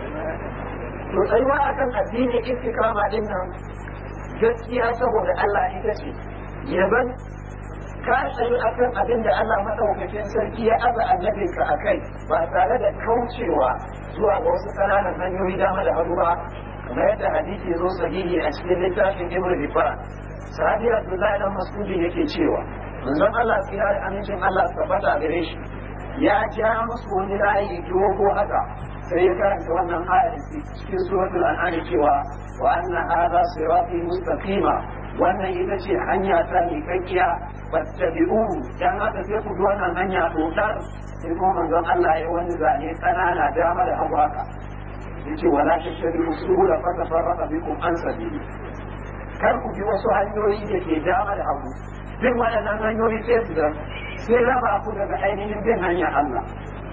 To tsayuwa akan addini istiqama din nan gaskiya saboda Allah ita ce yaban ka tsayu akan abin da Allah madaukakin sarki ya aza annabinka a kai ba tare da kaucewa zuwa ga wasu ƙananan hanyoyi dama da hagu ba, kamar yadda hadisi zo sahihi a cikin littafin Ibn Hibban. Sahabi Abdullahi dan Mas'udi yake cewa manzon Allah tsira da amincin Allah tabbata gare shi ya ja musu wani layi dogo haka sai ya karanta wannan ayar cikin suratul an'am cewa wa anna hadha sirati mustaqima, wannan ita ce hanya ta miƙaƙiya fattabi'uhu, dan haka sai ku bi wannan hanya dodar. Sai kuma manzon Allah ya wani zane kanana dama da hagu haka yace wala tattabi'u subula fatafarraqa bikum an sabili, kar ku bi wasu hanyoyi da ke dama da hagu. Bin waɗannan hanyoyi sai raba ku daga ainihin bin hanyar Allah.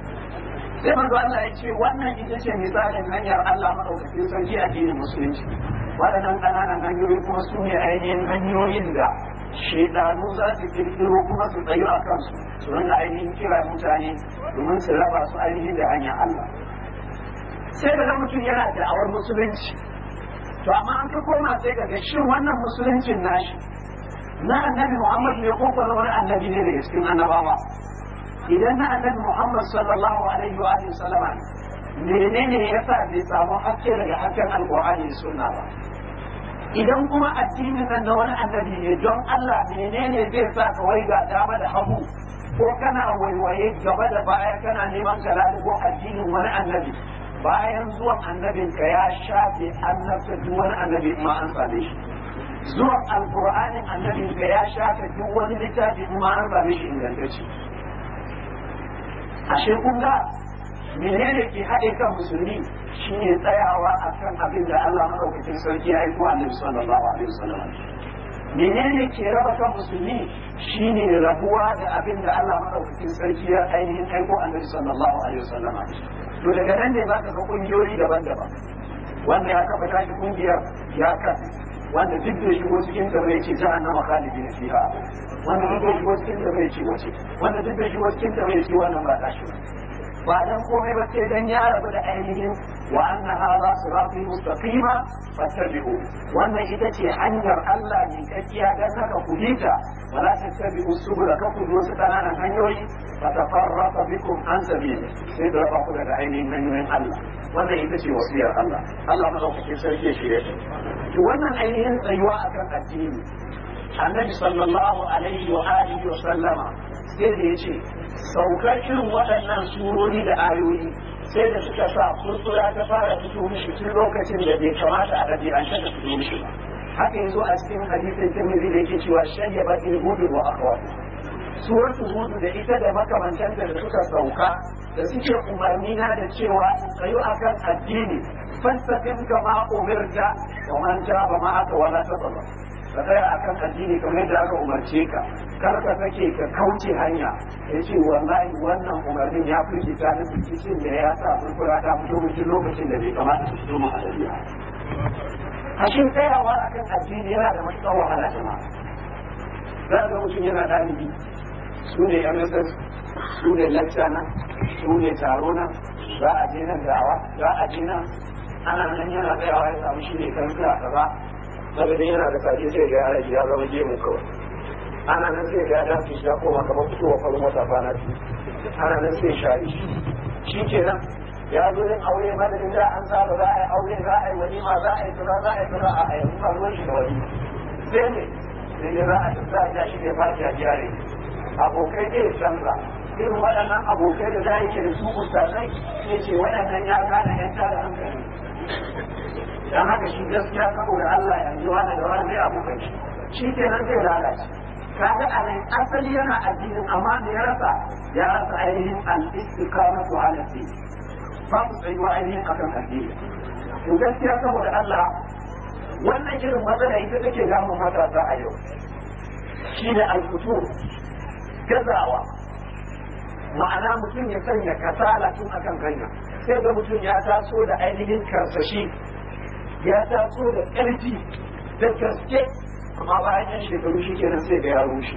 Sai manzo Allah ya ce wannan ita ce misalin hanyar Allah madaukakin sarki a addinin musulunci. Waɗannan ƙananan hanyoyi kuma su ne ainihin hanyoyin da shaidanu za su kirkiro kuma su tsayu a kansu su rinka ainihin kira mutane domin su raba su ainihin da hanyar Allah. Sai da mutum yana da'awar musulunci, to amma an ka koma sai ga shin wannan musuluncin nashi na annabi Muhammad ne ko kuma wani annabi ne daga cikin annabawa? Idan na annabi Muhammad sallallahu alaihi wa alihi sallama menene yasa bai samu hakke daga hakken alqur'ani da sunna ba? Idan kuma addinin nan na wani annabi ne, don Allah menene zai sa ka waiga dama da hagu ko kana waiwaye gaba da baya kana neman ka ko addinin wani annabi bayan zuwan annabinka ya shafe annabta duk wani annabi ma an same shi? Zuwan alqur'anin annabinka ya shafe duk wani littafi ma an same shi ingantacce. Ashe kun ga menene ke haɗe kan musulmi shine tsayawa akan abin da Allah madaukakin sarki ya aiko annabi sallallahu alaihi wasallam. Menene ke raba kan musulmi shine rabuwa da abin da Allah madaukakin sarki ya ainihin aiko annabi sallallahu alaihi wasallam. To daga nan ne zaka ga kungiyoyi daban-daban, wanda ya kafa tashi kungiyar ya kafa, wanda duk da shigo cikin ta bai ce jahannama khalidin fiha, wanda duk da shigo cikin ta bai ce wace, wanda duk da shigo cikin ta bai ce wannan ba tashi ba dan komai ba sai dan ya rabu da ainihin wa anna hadha sirati mustaqima fattabi'u, wannan ita ce hanyar Allah ne kakkiya dan haka ku bita, wala tattabi'u subula ka ku wasu kananan hanyoyi fatafarraqa bikum an sabili, sai da ba ku daga ainihin hanyoyin Allah. Wannan ita ce wasiyar Allah. Allah madaukakin sarki ya shirye ta. To wannan ainihin tsayuwa akan addini annabi sallallahu alaihi wa alihi wa sallama sai da yace saukar irin waɗannan surori da ayoyi sai da suka sa furfura ta fara fito mishi tun lokacin da bai kamata a ɗabi'ance ta fito mishi ba. Haka yanzu a cikin hadisin Tirmidhi da yake cewa shayyaba al-hudu wa akhwat. Suratul Hud da ita da makamantanta da suka sauka da suke umarni na da cewa tsayo akan addini fastaqim kama umirta wa man taba ma'aka wala tababa. Ka tsaya akan addini kamar da aka umarce ka, kar ka sake ka kauce hanya. Yace wallahi wannan umarnin ya firgita ni cikin da ya sa furfura ta fito mutum lokacin da bai kamata su fito mu a dabi'a. Hashin tsayawa akan addini yana da matuƙar wahala jama'a. Za ga mutum yana ɗalibi, su ne MSS, su ne lecture su ne taro nan, za a je nan dawa, za a je nan, ana nan yana tsayawa ya samu shi ne karfi a gaba, saboda yana da kaji sai ga yara ya zama gemu kawai. Ana nan sai ga yara su ya koma kamar fitowa farin wata kwana biyu, ana nan sai shari shi kenan. Ya zo yin aure madadin da an saba za a yi aure za a yi walima za a yi tura za a yi tura a yanzu ba ruwan shi da wani sai ne sai ne za a tafi a shi ne fati a jiyare abokai zai canza irin waɗannan abokai da za a yi ke da su ustazai sai ce waɗannan ya gane yan tada hankali dan haka shi gaskiya saboda Allah yanzu wani da wani zai abokai shi kenan zai lalace kaga a nan asali yana addinin amma da ya rasa ainihin al-istiqamatu ala din babu tsayuwa ainihin akan addini. To gaskiya saboda Allah wannan irin matsala ita take damun matasa a yau shine al-futur gazawa, ma'ana mutum ya sanya kasala tun akan hanya sai ga mutum ya taso da ainihin karsashi ya taso da ƙarfi da gaske amma bayan yan shekaru shi kenan sai ga ya rushe.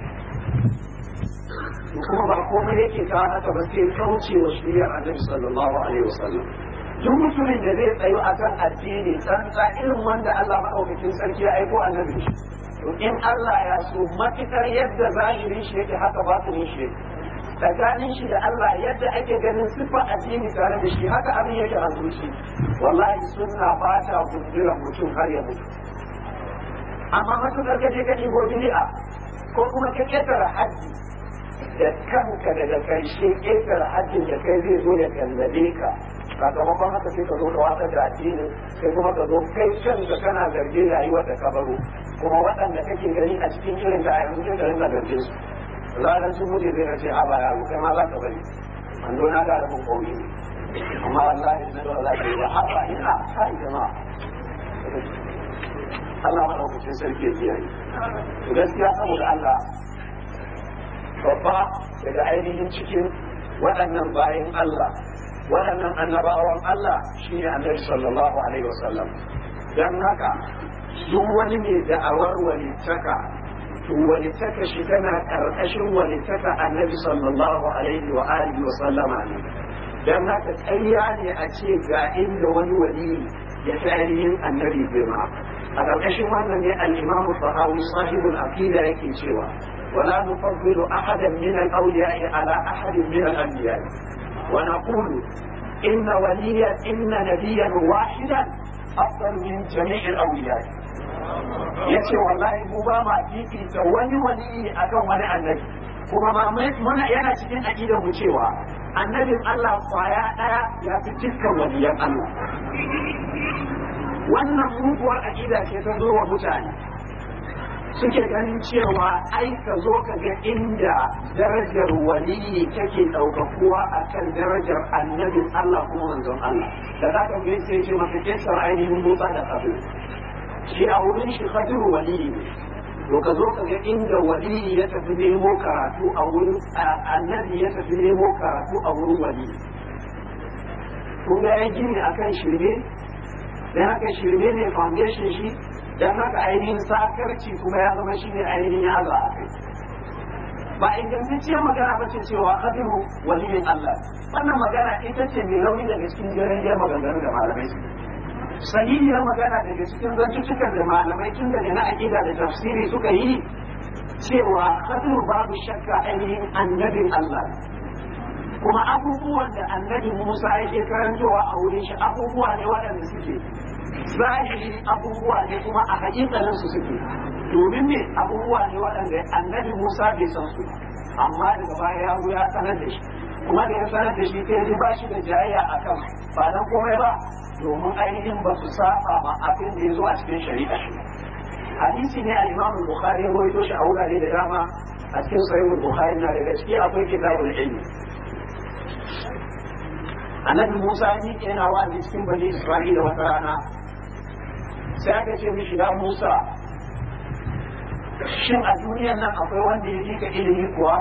kuma ba komai yake kawo haka ba sai kauce wa shirya annabi sallallahu alaihi wasallam. Duk mutumin da zai tsayo akan addini tsantsa irin wanda Allah maɗaukakin sarki ya aiko annabi shi, to in Allah ya so matukar yadda zahirin shi yake haka batinin shi tsakanin shi da Allah yadda ake ganin sifa addini tare da shi haka abin yake a zuci. Wallahi sunna ba ta gudura mutum har ya mutu. Amma matukar kaje ka ɗigo bid'a ko kuma ka ƙetare haddi da kanka daga karshe ƙetare haddin da kai zai zo ya kallabe ka, sakamakon haka sai ka zo ka watsar da addinin sai kuma ka zo kai kanka kana zarge rayuwar da ka baro kuma waɗanda kake gani a cikin irin da a yanzu sai ka rinka zarge su. Ranar sun mutu zai ce a ba yaro kai ma za ka bari wando na da rabin ƙauye ne amma wallahi na da za ka yi ba haka ina sa jama'a Allah maɗaukacin sarki ya kiyaye. Gaskiya saboda Allah babba daga ainihin cikin waɗannan bayan Allah waɗannan annabawan Allah shi ne annabi sallallahu alaihi wasallam. Don haka duk wani mai da'awar walittaka to walittaka shi tana ƙarƙashin walittaka annabi sallallahu alaihi wa alihi wasallama ne. Don haka ƙarya ne a ce ga inda wani wali ya fi ainihin annabi girma. A ƙarƙashin wannan ne al-Imam Tahawi sahibul aqida yake cewa ولا نفضل أحدا من الأولياء على أحد من الأنبياء ونقول إن نبيا واحدا أفضل من جميع الأولياء. yace wallahi mu ba ma fifita wani wali akan wani annabi kuma muna yana cikin aqidar mu cewa annabin Allah kwaya daya ya fi dukkan waliyan Allah. Wannan muguwar aqida ce ta zo wa mutane suke ganin cewa ai ka zo ka ga inda darajar waliyi take ɗaukakuwa a kan darajar annabin Allah kuma manzon Allah da za ka gani sai ce maka kesar ainihin motsa da kabu shi a wurin shi kadiru waliyi ne to ka zo ka ga inda waliyi ya tafi nemo karatu a wurin annabi ya tafi nemo karatu a wurin waliyi kun ga ya gini akan shirme dan haka shirme ne foundation shi dan haka ainihin sakarci kuma ya zama shi ne ainihin ya za a kai ba ingantacciyar magana ba ce cewa kadiru waliyin Allah wannan magana ita ce mai rauni daga cikin jirgin maganganu da malamai su sahihiyar magana daga cikin zantukan da malamai tun daga na aƙida da tafsiri suka yi cewa kadiru babu shakka ainihin annabin Allah kuma abubuwan da annabi Musa yake karantowa a wurin shi abubuwa ne waɗanda suke zahiri abubuwa ne kuma a haƙiƙanin su suke domin ne abubuwa ne waɗanda annabi Musa bai san su amma daga baya ya zo ya sanar da shi kuma da ya sanar da shi ta yi ba shi da jayayya a kan ba dan komai ba domin ainihin ba su saba ma abin da ya zo a cikin shari'a shi hadisi ne al-Imam Bukhari ya rawaito shi a wurare da dama a cikin Sahih Bukhari na daga ciki akwai kitabul ilmi annabi Musa ne yana wa'azi cikin bani Isra'ila wata rana sai aka ce mishi ya Musa shin a duniyar nan akwai wanda ya fi ka ilimi kuwa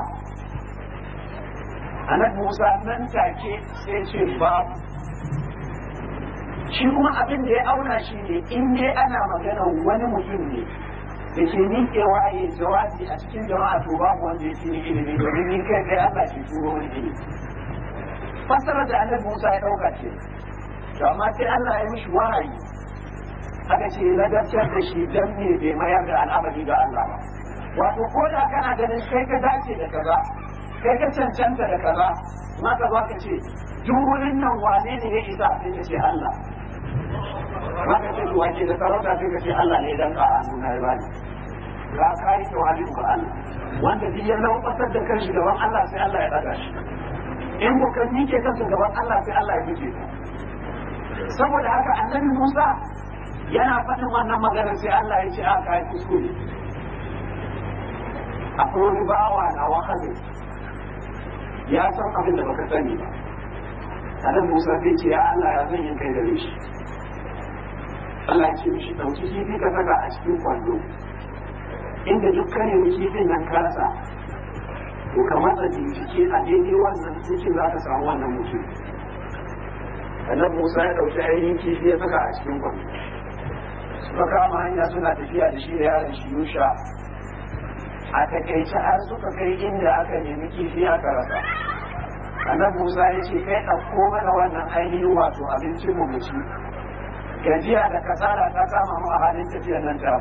annabi Musa nan take sai ce babu shi kuma abin da ya auna shi ne in dai ana magana wani mutum ne da ke miƙewa ya jawabi a cikin jama'a to babu wanda ya fi ilimi domin ni kai kai Allah ke turo wani ilimi fassarar da annabi Musa ya ɗauka ce to amma sai Allah ya mishi wahayi aka ce ladabtar da shi dan ne bai mayar da al'amari ga Allah ba wato ko da kana ganin kai ka dace da kaza kai ka cancanta da kaza ma ka zo ka ce duk wurin nan wane ne ya isa sai ka ce Allah ma ka ce wace da sarauta sai ka ce Allah ne dan ka hannu na bani ka kai tawali ga Allah wanda duk ya lauƙatar da kanshi gaban Allah sai Allah ya daga shi in ko kan nike kansa gaban Allah sai Allah ya fice saboda haka annabi Musa yana faɗin wannan maganar sai Allah ya ce a kai kuskure akwai wani bawa na wahala ya san abin da baka sani ba annabi Musa zai ce ya Allah ya zan yin kai da shi Allah ya ce mishi ɗauki kifi ka saka a cikin kwando inda dukkanin kifin nan ka rasa to ka matsa bincike a daidai wannan cikin za ka samu wannan mutum annabi Musa ya ɗauki ainihin kifi ya saka a cikin kwando suka kama hanya suna tafiya da shi da yaron shi Yusha a takaice har suka kai inda aka nemi kifi aka rasa annabi Musa ya ce kai ɗauko mana wannan ainihin wato abincin mu ci gajiya da kasala ta kama mu a halin tafiyar nan ta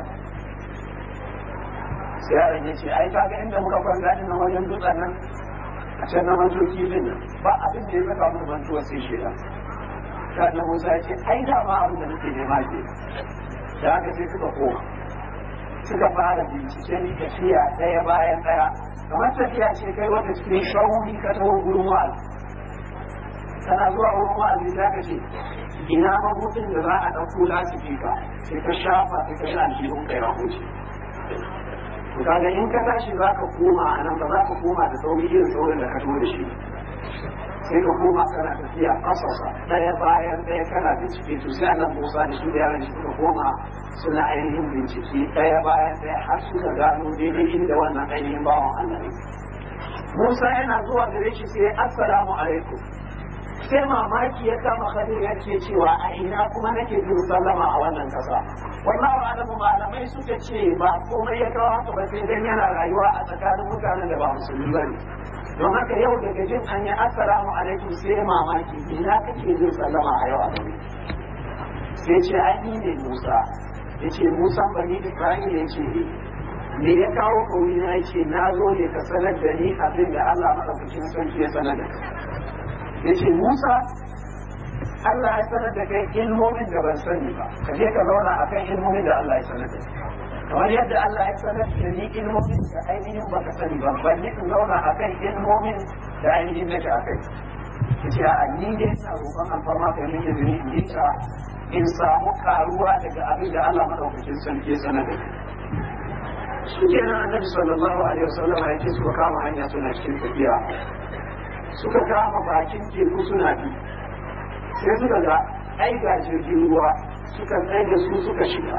sai yaron ya ce ai kaga inda muka kwanta din nan wajen dutsen nan a can na manto kifin nan ba abin da ya saka mu mantuwa sai shida ta annabi Musa ya ce ai da ma abin da nake nema ke da haka sai suka koma suka fara binciken tafiya ɗaya bayan ɗaya kamar tafiya ce kai wata cikin shawuni ka taho gurin wa'azi kana zuwa wurin wa'azi za ka ce ina mabutin da za a ɗauko lasifika sai ka shafa sai ka sha aljihun kai rahoci to kaga in ka tashi za ka koma a nan ba za ka koma da sauri irin saurin da ka taho da shi sai ka koma kana tafiya kasasa ɗaya bayan ɗaya kana bincike to sai annabi Musa da shi da yaran shi suka koma suna ainihin bincike ɗaya bayan ɗaya har suka gano daidai inda wannan ainihin bawan Allah ne Musa yana zuwa gare shi sai assalamu alaikum sai mamaki ya kama Khadir yake cewa a ina kuma nake jin sallama a wannan kasa wallahi alamu malamai suka ce ba komai ya kawo haka ba sai dan yana rayuwa a tsakanin mutanen da ba musulmi bane don haka yau daga jin an yi assalamu alaikum sai mamaki ina kake jin sallama a yau a gari sai ce ai ne Musa ya ce Musa bani Isra'ila ya ce me ya kawo kauri na ya ce na zo ne ka sanar da ni abin da Allah madaukakin sarki ya sanar da ya ce Musa Allah ya sanar da kai ilmomin da ban sani ba ka je ka zauna akan ilmomin da Allah ya sanar da kai kamar yadda Allah ya sanar da ni ilmomin da ainihin baka sani ba balle in zauna akan ilmomin da ainihin nake akai yace a ni dai ina roƙon alfarma kai min izini in yi ta in samu karuwa daga abin da Allah madaukakin sarki ya sanar da shi kenan annabi sallallahu alaihi wasallam ya ce suka kama hanya suna cikin tafiya suka kama bakin teku suna bi sai suka ga ai ga jirgin ruwa suka tsaye da su suka shiga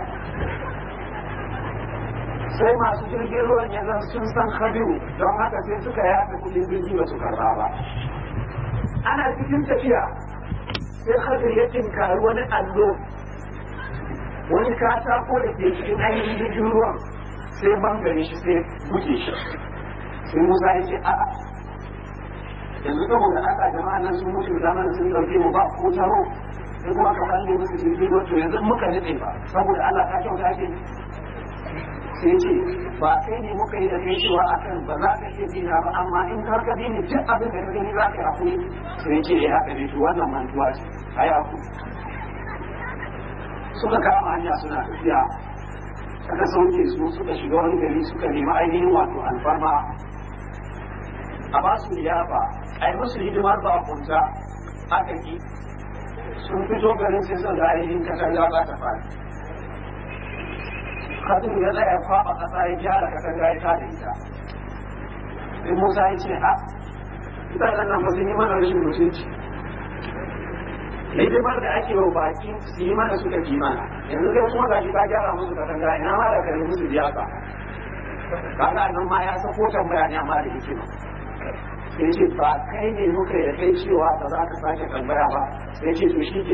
sai masu jirgin ruwan ya zan sun san Khadiru don haka sai suka yafe kudin jirgi ba su karba ba ana cikin tafiya sai Khadir ya tinkari wani allo wani katako da ke cikin ainihin jirgin ruwan sai bangare shi sai buge shi sai Musa ya ce a'a yanzu saboda aka jama'a nan sun mutu zamanin sun dauke mu ba ko taro sai kuma ka kalle musu jirgin ruwa to yanzu muka nade ba saboda Allah ka kyauta shi sai ce ba kai ne muka yi da kai cewa akan ba za ka iya dina ba amma in har ka dina duk abin da ka gani za ka hakuri sai ce ya haka ne to wannan mantuwa ce ai hakuri suka kama hanya suna tafiya aka sauke su suka shiga wani gari suka nemi ainihin wato alfarma a ba su liyafa a yi musu hidimar ba kunta aka ki sun fito garin sai sun ga ainihin katanga ba ta fara Khadiru ya tsaya kwaɓa ƙasa ya gyara katanga ya tada ita sai Musa ya ce ha ita nan ba sun yi mana rashin mutunci hidimar da ake wa baki su yi mana suka ji mana yanzu kai kuma gashi ka gyara musu katanga ina ma da kare musu liyafa kaga nan ma ya sako tambaya ne amma da hikima sai ce ba kai ne muka ya kai cewa ba za ka sake tambaya ba sai ce to shi ke